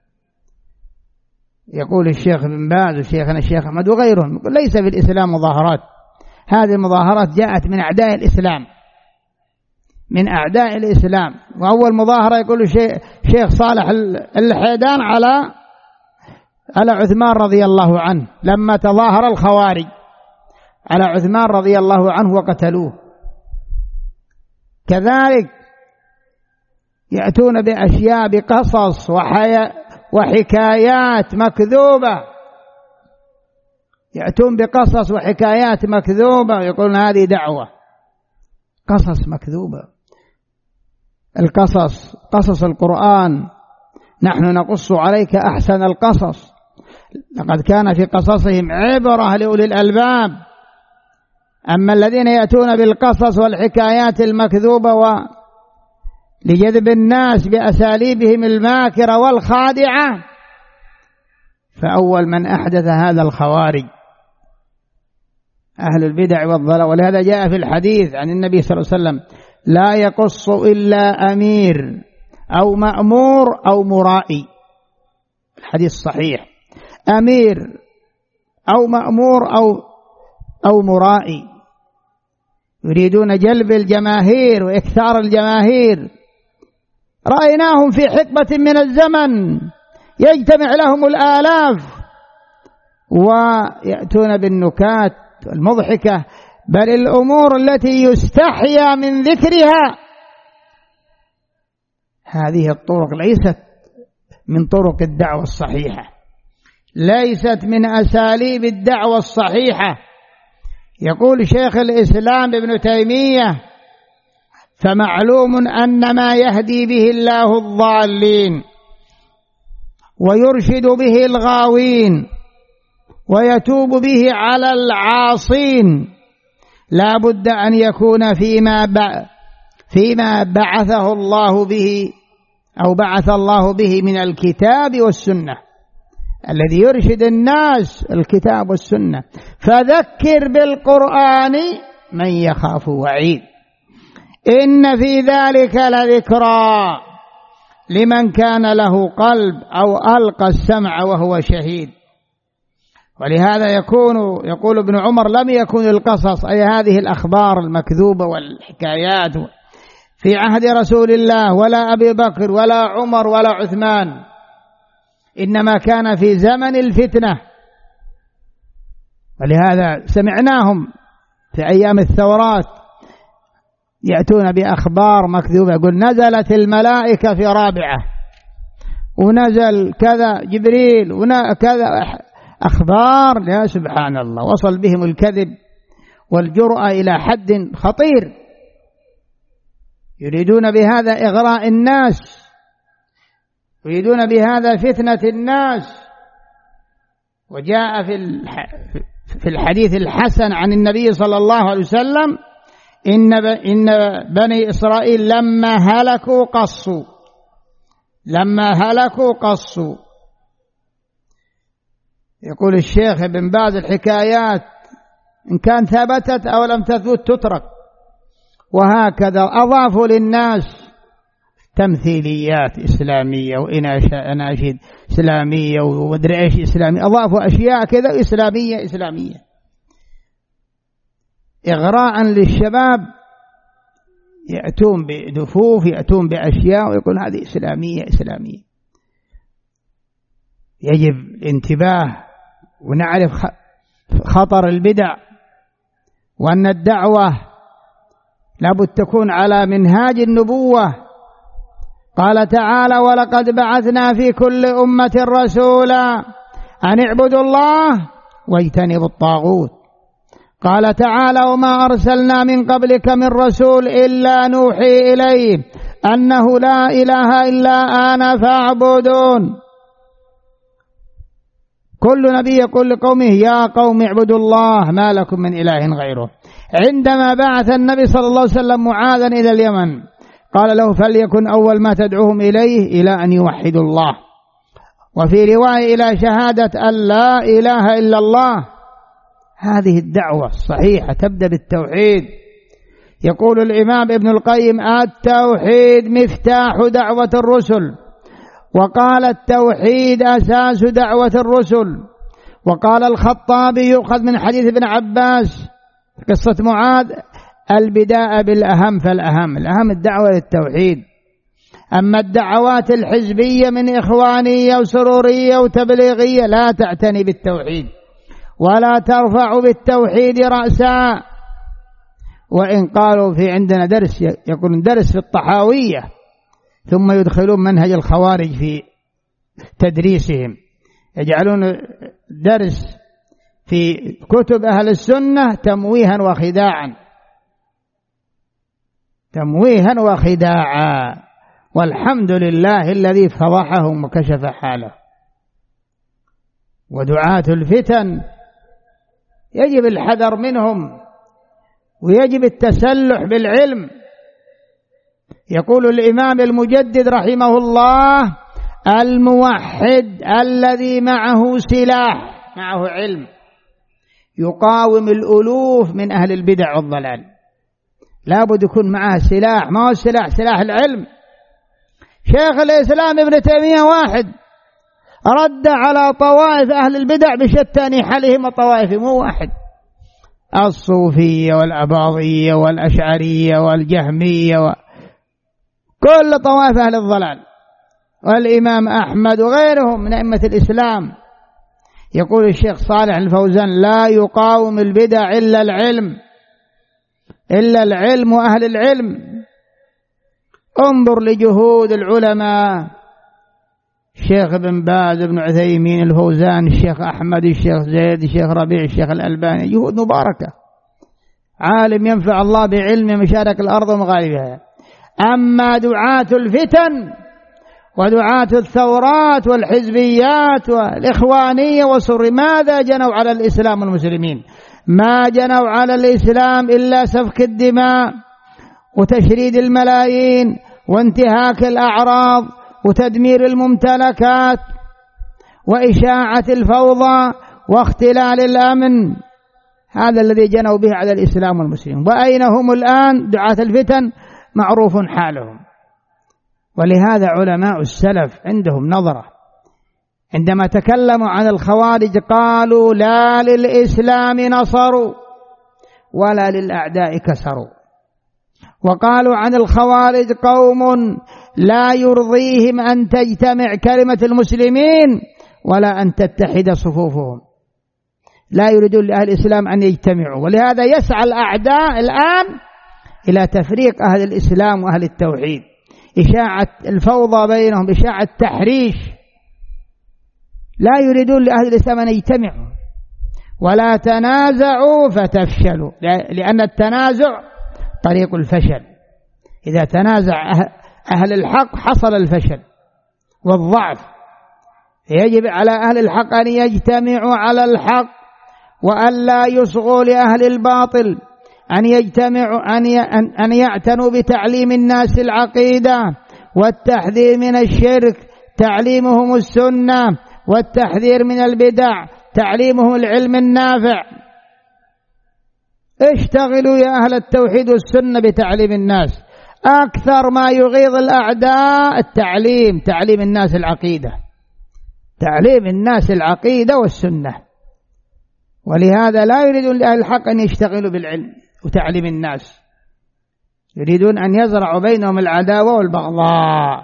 يقول الشيخ بن باز وشيخنا الشيخ أحمد وغيرهم يقول ليس في الإسلام مظاهرات، هذه المظاهرات جاءت من أعداء الإسلام، من أعداء الإسلام. وأول مظاهرة يقول شيخ صالح الحيدان على على عثمان رضي الله عنه لما تظاهر الخوارج على عثمان رضي الله عنه وقتلوه. كذلك يأتون بأشياء بقصص وحكايات مكذوبة، يأتون بقصص وحكايات مكذوبة ويقولون هذه دعوة. قصص مكذوبة. القصص قصص القرآن نحن نقص عليك أحسن القصص، لقد كان في قصصهم عبرة لأولي الألباب. أما الذين يأتون بالقصص والحكايات المكذوبة لجذب الناس بأساليبهم الماكرة والخادعة، فأول من أحدث هذا الخوارج أهل البدع والضلال. ولهذا جاء في الحديث عن النبي صلى الله عليه وسلم لا يقص إلا أمير أو مأمور أو مرائي، الحديث صحيح، أمير أو مأمور أو أو مرائي، يريدون جلب الجماهير وإكثار الجماهير. رأيناهم في حقبة من الزمن يجتمع لهم الآلاف ويأتون بالنكات المضحكة، بل الأمور التي يستحيا من ذكرها. هذه الطرق ليست من طرق الدعوة الصحيحة، ليست من أساليب الدعوة الصحيحة. يقول شيخ الإسلام ابن تيمية فمعلوم أن ما يهدي به الله الضالين ويرشد به الغاوين ويتوب به على العاصين لا بد أن يكون فيما فيما بعثه الله به أو بعث الله به من الكتاب والسنة. الذي يرشد الناس الكتاب والسنة. فذكر بالقرآن من يخاف وعيد إن في ذلك لذكرى لمن كان له قلب أو ألقى السمع وهو شهيد. ولهذا يكون يقول ابن عمر لم يكن القصص أي هذه الأخبار المكذوبة والحكايات في عهد رسول الله ولا أبي بكر ولا عمر ولا عثمان، إنما كان في زمن الفتنة. ولهذا سمعناهم في أيام الثورات يأتون بأخبار مكذوبة، يقول نزلت الملائكة في رابعة ونزل كذا جبريل وكذا، أخبار يا سبحان الله. وصل بهم الكذب والجرأة إلى حد خطير، يريدون بهذا إغراء الناس، يريدون بهذا فتنة الناس. وجاء في الحديث الحسن عن النبي صلى الله عليه وسلم إن إن بني إسرائيل لما هلكوا قصوا لما هلكوا قصوا. يقول الشيخ ابن باز الحكايات إن كان ثبتت أو لم تثبت تترك. وهكذا أضافوا للناس تمثيليات إسلامية وأناشيد إسلامية ومدري إيش إسلامية، أضافوا أشياء كذا إسلامية إسلامية إغراء للشباب. يأتون بدفوف يأتون بأشياء ويقول هذه إسلامية إسلامية. يجب الانتباه ونعرف خطر البدع، وأن الدعوة لابد تكون على منهاج النبوة. قال تعالى ولقد بعثنا في كل أمة رسولا أن اعبدوا الله واجتنبوا الطاغوت. قال تعالى وما أرسلنا من قبلك من رسول إلا نوحي إليه أنه لا إله إلا أنا فاعبدون. كل نبي يقول لقومه يا قوم اعبدوا الله ما لكم من إله غيره. عندما بعث النبي صلى الله عليه وسلم معاذا إلى اليمن قال له فليكن أول ما تدعوهم إليه إلى أن يوحدوا الله، وفي رواية إلى شهادة أن لا إله إلا الله. هذه الدعوة الصحيحة تبدأ بالتوحيد. يقول الإمام ابن القيم التوحيد مفتاح دعوة الرسل، وقال التوحيد أساس دعوة الرسل. وقال الخطابي يؤخذ من حديث ابن عباس قصة معاذ البداء بالأهم فالأهم، الأهم الدعوة للتوحيد. أما الدعوات الحزبية من إخوانية وسرورية وتبليغية لا تعتني بالتوحيد ولا ترفع بالتوحيد رأسا. وإن قالوا في عندنا درس يكون درس في الطحاوية ثم يدخلون منهج الخوارج في تدريسهم، يجعلون درس في كتب أهل السنة تمويها وخداعا، تمويها وخداعا، والحمد لله الذي فضحهم وكشف حاله. ودعاة الفتن يجب الحذر منهم ويجب التسلح بالعلم. يقول الإمام المجدد رحمه الله الموحد الذي معه سلاح، معه علم، يقاوم الألوف من أهل البدع والضلال. لا بد يكون معه سلاح، ما هو السلاح سلاح العلم. شيخ الإسلام ابن تيمية واحد رد على طوائف أهل البدع بشتى نحلهم وطوائفهم، مو واحد، الصوفية والأباضية والأشعرية والجهمية وكل طوائف أهل الضلال، والإمام أحمد وغيرهم من أئمة الإسلام. يقول الشيخ صالح الفوزان لا يقاوم البدع إلا العلم، إلا العلم وأهل العلم. انظر لجهود العلماء، الشيخ ابن باز، ابن عثيمين، الفوزان، الشيخ أحمد، الشيخ زيد، الشيخ ربيع، الشيخ الألباني، جهود مباركة، عالم ينفع الله بعلم مشارك الأرض ومغاربها. أما دعاة الفتن ودعاة الثورات والحزبيات والإخوانية والسر ماذا جنوا على الإسلام والمسلمين؟ ما جنوا على الإسلام إلا سفك الدماء وتشريد الملايين وانتهاك الأعراض وتدمير الممتلكات وإشاعة الفوضى واختلال الأمن. هذا الذي جنوا به على الإسلام والمسلمين. وأين هم الآن دعاة الفتن؟ معروف حالهم. ولهذا علماء السلف عندهم نظرة، عندما تكلموا عن الخوارج قالوا لا للإسلام نصروا ولا للأعداء كسروا. وقالوا عن الخوارج قوم لا يرضيهم أن تجتمع كلمة المسلمين ولا أن تتحد صفوفهم، لا يريدون لأهل الإسلام أن يجتمعوا. ولهذا يسعى الأعداء الآن إلى تفريق أهل الإسلام وأهل التوحيد، إشاعة الفوضى بينهم، إشاعة التحريش. لا يريدون لأهل الإسلام أن يجتمعوا. ولا تنازعوا فتفشلوا، لأن التنازع طريق الفشل. إذا تنازع أهل الحق حصل الفشل والضعف. يجب على أهل الحق أن يجتمعوا على الحق وأن لا يصغوا لأهل الباطل، أن يجتمعوا أن يعتنوا بتعليم الناس العقيدة والتحذير من الشرك، تعليمهم السنة، والتحذير من البدع، تعليمهم العلم النافع. اشتغلوا يا أهل التوحيد والسنة بتعليم الناس. أكثر ما يغيظ الأعداء التعليم، تعليم الناس العقيدة، تعليم الناس العقيدة والسنة. ولهذا لا يريدون لأهل الحق أن يشتغلوا بالعلم وتعليم الناس، يريدون أن يزرعوا بينهم العداوة والبغضاء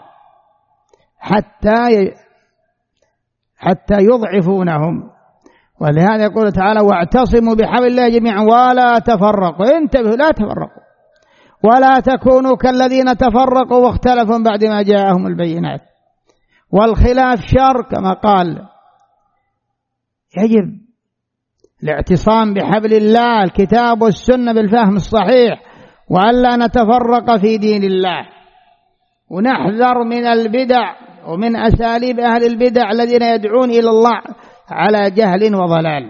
حتى حتى يضعفونهم. ولهذا يقول تعالى واعتصموا بحبل الله جميعا ولا تفرقوا. انتبهوا لا تفرقوا ولا تكونوا كالذين تفرقوا واختلفوا بعد ما جاءهم البينات. والخلاف شر كما قال. يجب الاعتصام بحبل الله الكتاب والسنة بالفهم الصحيح، وألا نتفرق في دين الله، ونحذر من البدع ومن أساليب أهل البدع الذين يدعون إلى الله على جهل وضلال،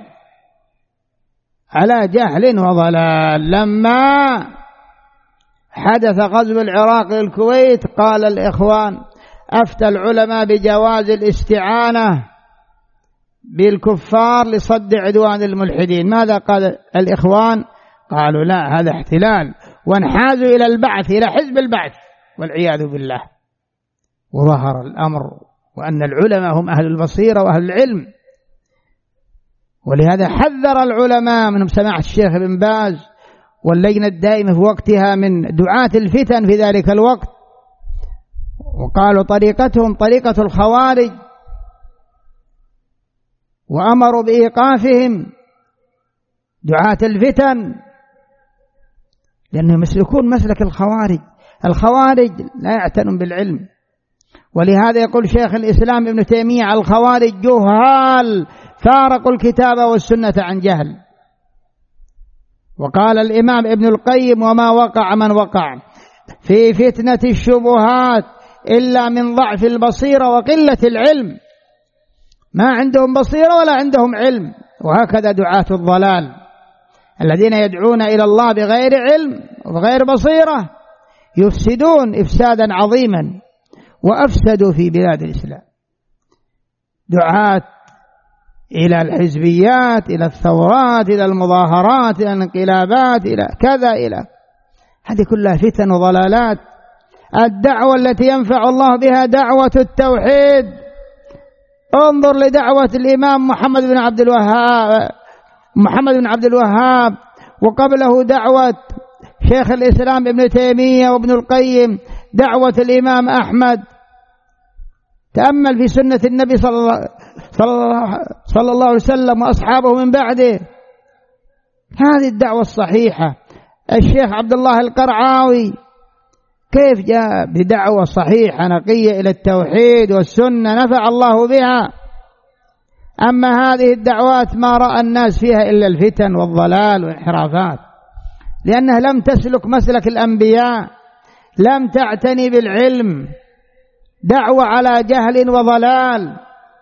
على جهل وضلال. لما حدث غزو العراق للكويت قال الإخوان أفتى العلماء بجواز الاستعانة بالكفار لصد عدوان الملحدين. ماذا قال الإخوان؟ قالوا لا، هذا احتلال، وانحازوا إلى البعث، إلى حزب البعث والعياذ بالله. وظهر الأمر وأن العلماء هم أهل البصيرة وأهل العلم، ولهذا حذر العلماء منهم سماحة الشيخ ابن باز واللجنة الدائمة في وقتها من دعاة الفتن في ذلك الوقت، وقالوا طريقتهم طريقة الخوارج، وأمروا بإيقافهم دعاة الفتن لأنهم يسلكون مسلك الخوارج. الخوارج لا يعتنون بالعلم، ولهذا يقول شيخ الإسلام ابن تيمية الخوارج جهال فارقوا الكتاب والسنة عن جهل. وقال الإمام ابن القيم وما وقع من وقع في فتنة الشبهات إلا من ضعف البصيرة وقلة العلم، ما عندهم بصيرة ولا عندهم علم. وهكذا دعاة الضلال الذين يدعون إلى الله بغير علم وبغير بصيرة يفسدون إفسادا عظيما، وأفسدوا في بلاد الإسلام. دعاة إلى الحزبيات، إلى الثورات، إلى المظاهرات، إلى الانقلابات، إلى كذا، إلى هذه كلها فتن وضلالات. الدعوة التي ينفع الله بها دعوة التوحيد. انظر لدعوة الإمام محمد بن عبد الوهاب محمد بن عبد الوهاب وقبله دعوة شيخ الإسلام ابن تيمية وابن القيم، دعوة الإمام أحمد. تأمل في سنة النبي صلى الله, صلى الله عليه وسلم وأصحابه من بعده، هذه الدعوة الصحيحة. الشيخ عبد الله القرعاوي كيف جاء بدعوة صحيحة نقية إلى التوحيد والسنة نفع الله بها. أما هذه الدعوات ما رأى الناس فيها إلا الفتن والضلال والانحرافات، لأنها لم تسلك مسلك الأنبياء، لم تعتني بالعلم، دعوة على جهل وضلال.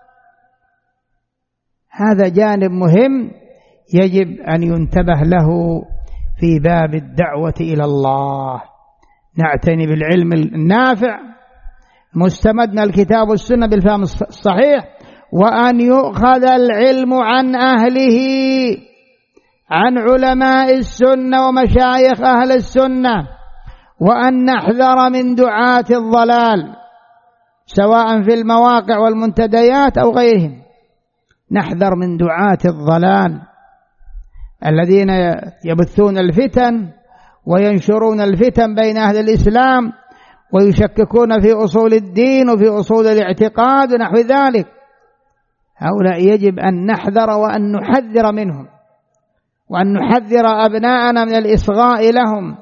هذا جانب مهم يجب أن ينتبه له في باب الدعوة إلى الله. نعتني بالعلم النافع مستمد من الكتاب والسنة بالفهم الصحيح، وأن يؤخذ العلم عن أهله، عن علماء السنة ومشايخ أهل السنة، وأن نحذر من دعاة الضلال سواء في المواقع والمنتديات أو غيرهم. نحذر من دعاة الضلال الذين يبثون الفتن وينشرون الفتن بين أهل الإسلام ويشككون في أصول الدين وفي أصول الاعتقاد ونحو ذلك. هؤلاء يجب أن نحذر وأن نحذر منهم، وأن نحذر أبناءنا من الإصغاء لهم.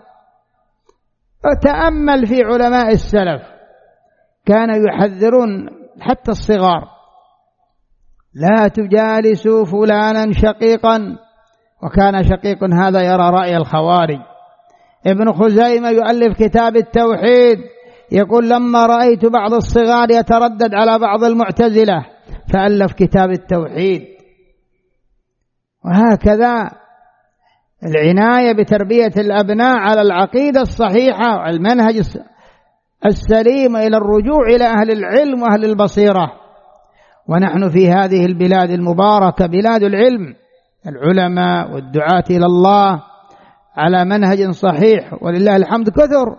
وتأمل في علماء السلف كانوا يحذرون حتى الصغار: لا تجالسوا فلانا شقيقا، وكان شقيق هذا يرى رأي الخوارج. ابن خزيمة يؤلف كتاب التوحيد يقول: لما رأيت بعض الصغار يتردد على بعض المعتزلة فألف كتاب التوحيد. وهكذا العناية بتربية الأبناء على العقيدة الصحيحة وعلى المنهج السليم إلى الرجوع إلى أهل العلم وأهل البصيرة. ونحن في هذه البلاد المباركة بلاد العلم، العلماء والدعاة إلى الله على منهج صحيح ولله الحمد كثر.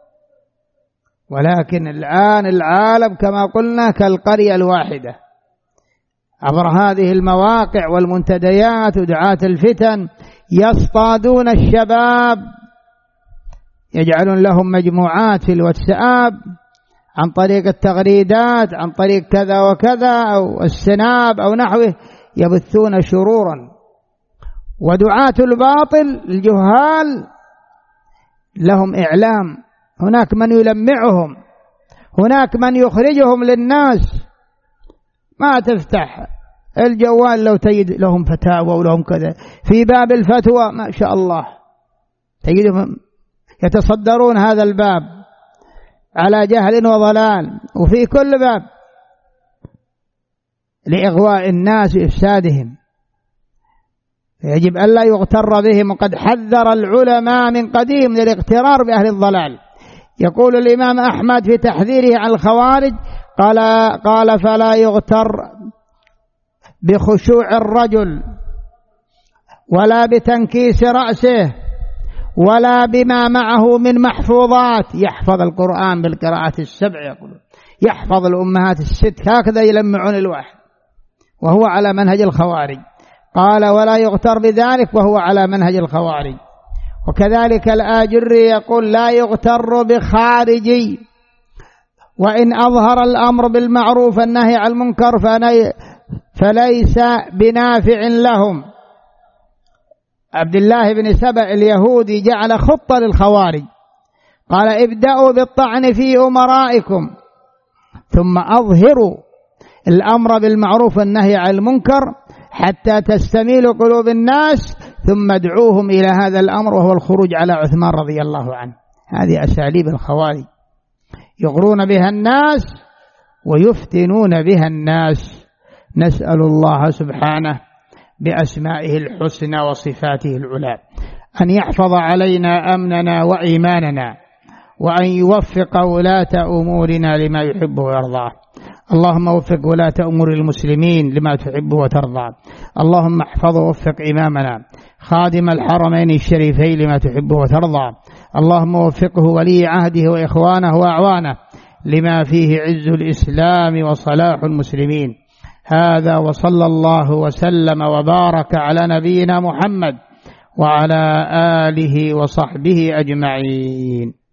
ولكن الآن العالم كما قلنا كالقرية الواحدة، عبر هذه المواقع والمنتديات ودعاة الفتن يصطادون الشباب، يجعلون لهم مجموعات في الواتساب عن طريق التغريدات، عن طريق كذا وكذا أو السناب أو نحوه، يبثون شرورا. ودعاة الباطل الجهال لهم إعلام، هناك من يلمعهم، هناك من يخرجهم للناس. ما تفتح الجوال لو تجد لهم فتاوى ولهم كذا، في باب الفتوى ما شاء الله تجدهم يتصدرون هذا الباب على جهل وضلال، وفي كل باب. لإغواء الناس وإفسادهم، يجب ألا يغتر بهم. وقد حذر العلماء من قديم من الاغترار بأهل الضلال. يقول الإمام أحمد في تحذيره عن الخوارج قال, قال فلا يغتر بخشوع الرجل ولا بتنكيس رأسه ولا بما معه من محفوظات، يحفظ القرآن بالقراءة السبع، يقول يحفظ الأمهات الست، هكذا يلمعون الواحد وهو على منهج الخوارج. قال ولا يغتر بذلك وهو على منهج الخوارج. وكذلك الآجري يقول لا يغتر بخارجي وإن أظهر الأمر بالمعروف النهي عن المنكر فليس بنافع لهم. عبد الله بن سبأ اليهودي جعل خطة للخوارج، قال ابدأوا بالطعن في أمرائكم ثم أظهروا الأمر بالمعروف والنهي عن المنكر حتى تستميل قلوب الناس ثم ادعوهم إلى هذا الأمر وهو الخروج على عثمان رضي الله عنه. هذه أساليب الخوارج، يغرون بها الناس ويفتنون بها الناس. نسأل الله سبحانه بأسمائه الحسنى وصفاته العلى أن يحفظ علينا أمننا وإيماننا وأن يوفق ولاة أمورنا لما يحب ويرضاه. اللهم وفق ولاة أمور المسلمين لما تحب وترضى. اللهم احفظ ووفق إمامنا خادم الحرمين الشريفين لما تحب وترضى. اللهم وفقه ولي عهده وإخوانه وأعوانه لما فيه عز الإسلام وصلاح المسلمين. هذا وصلى الله وسلم وبارك على نبينا محمد وعلى آله وصحبه أجمعين.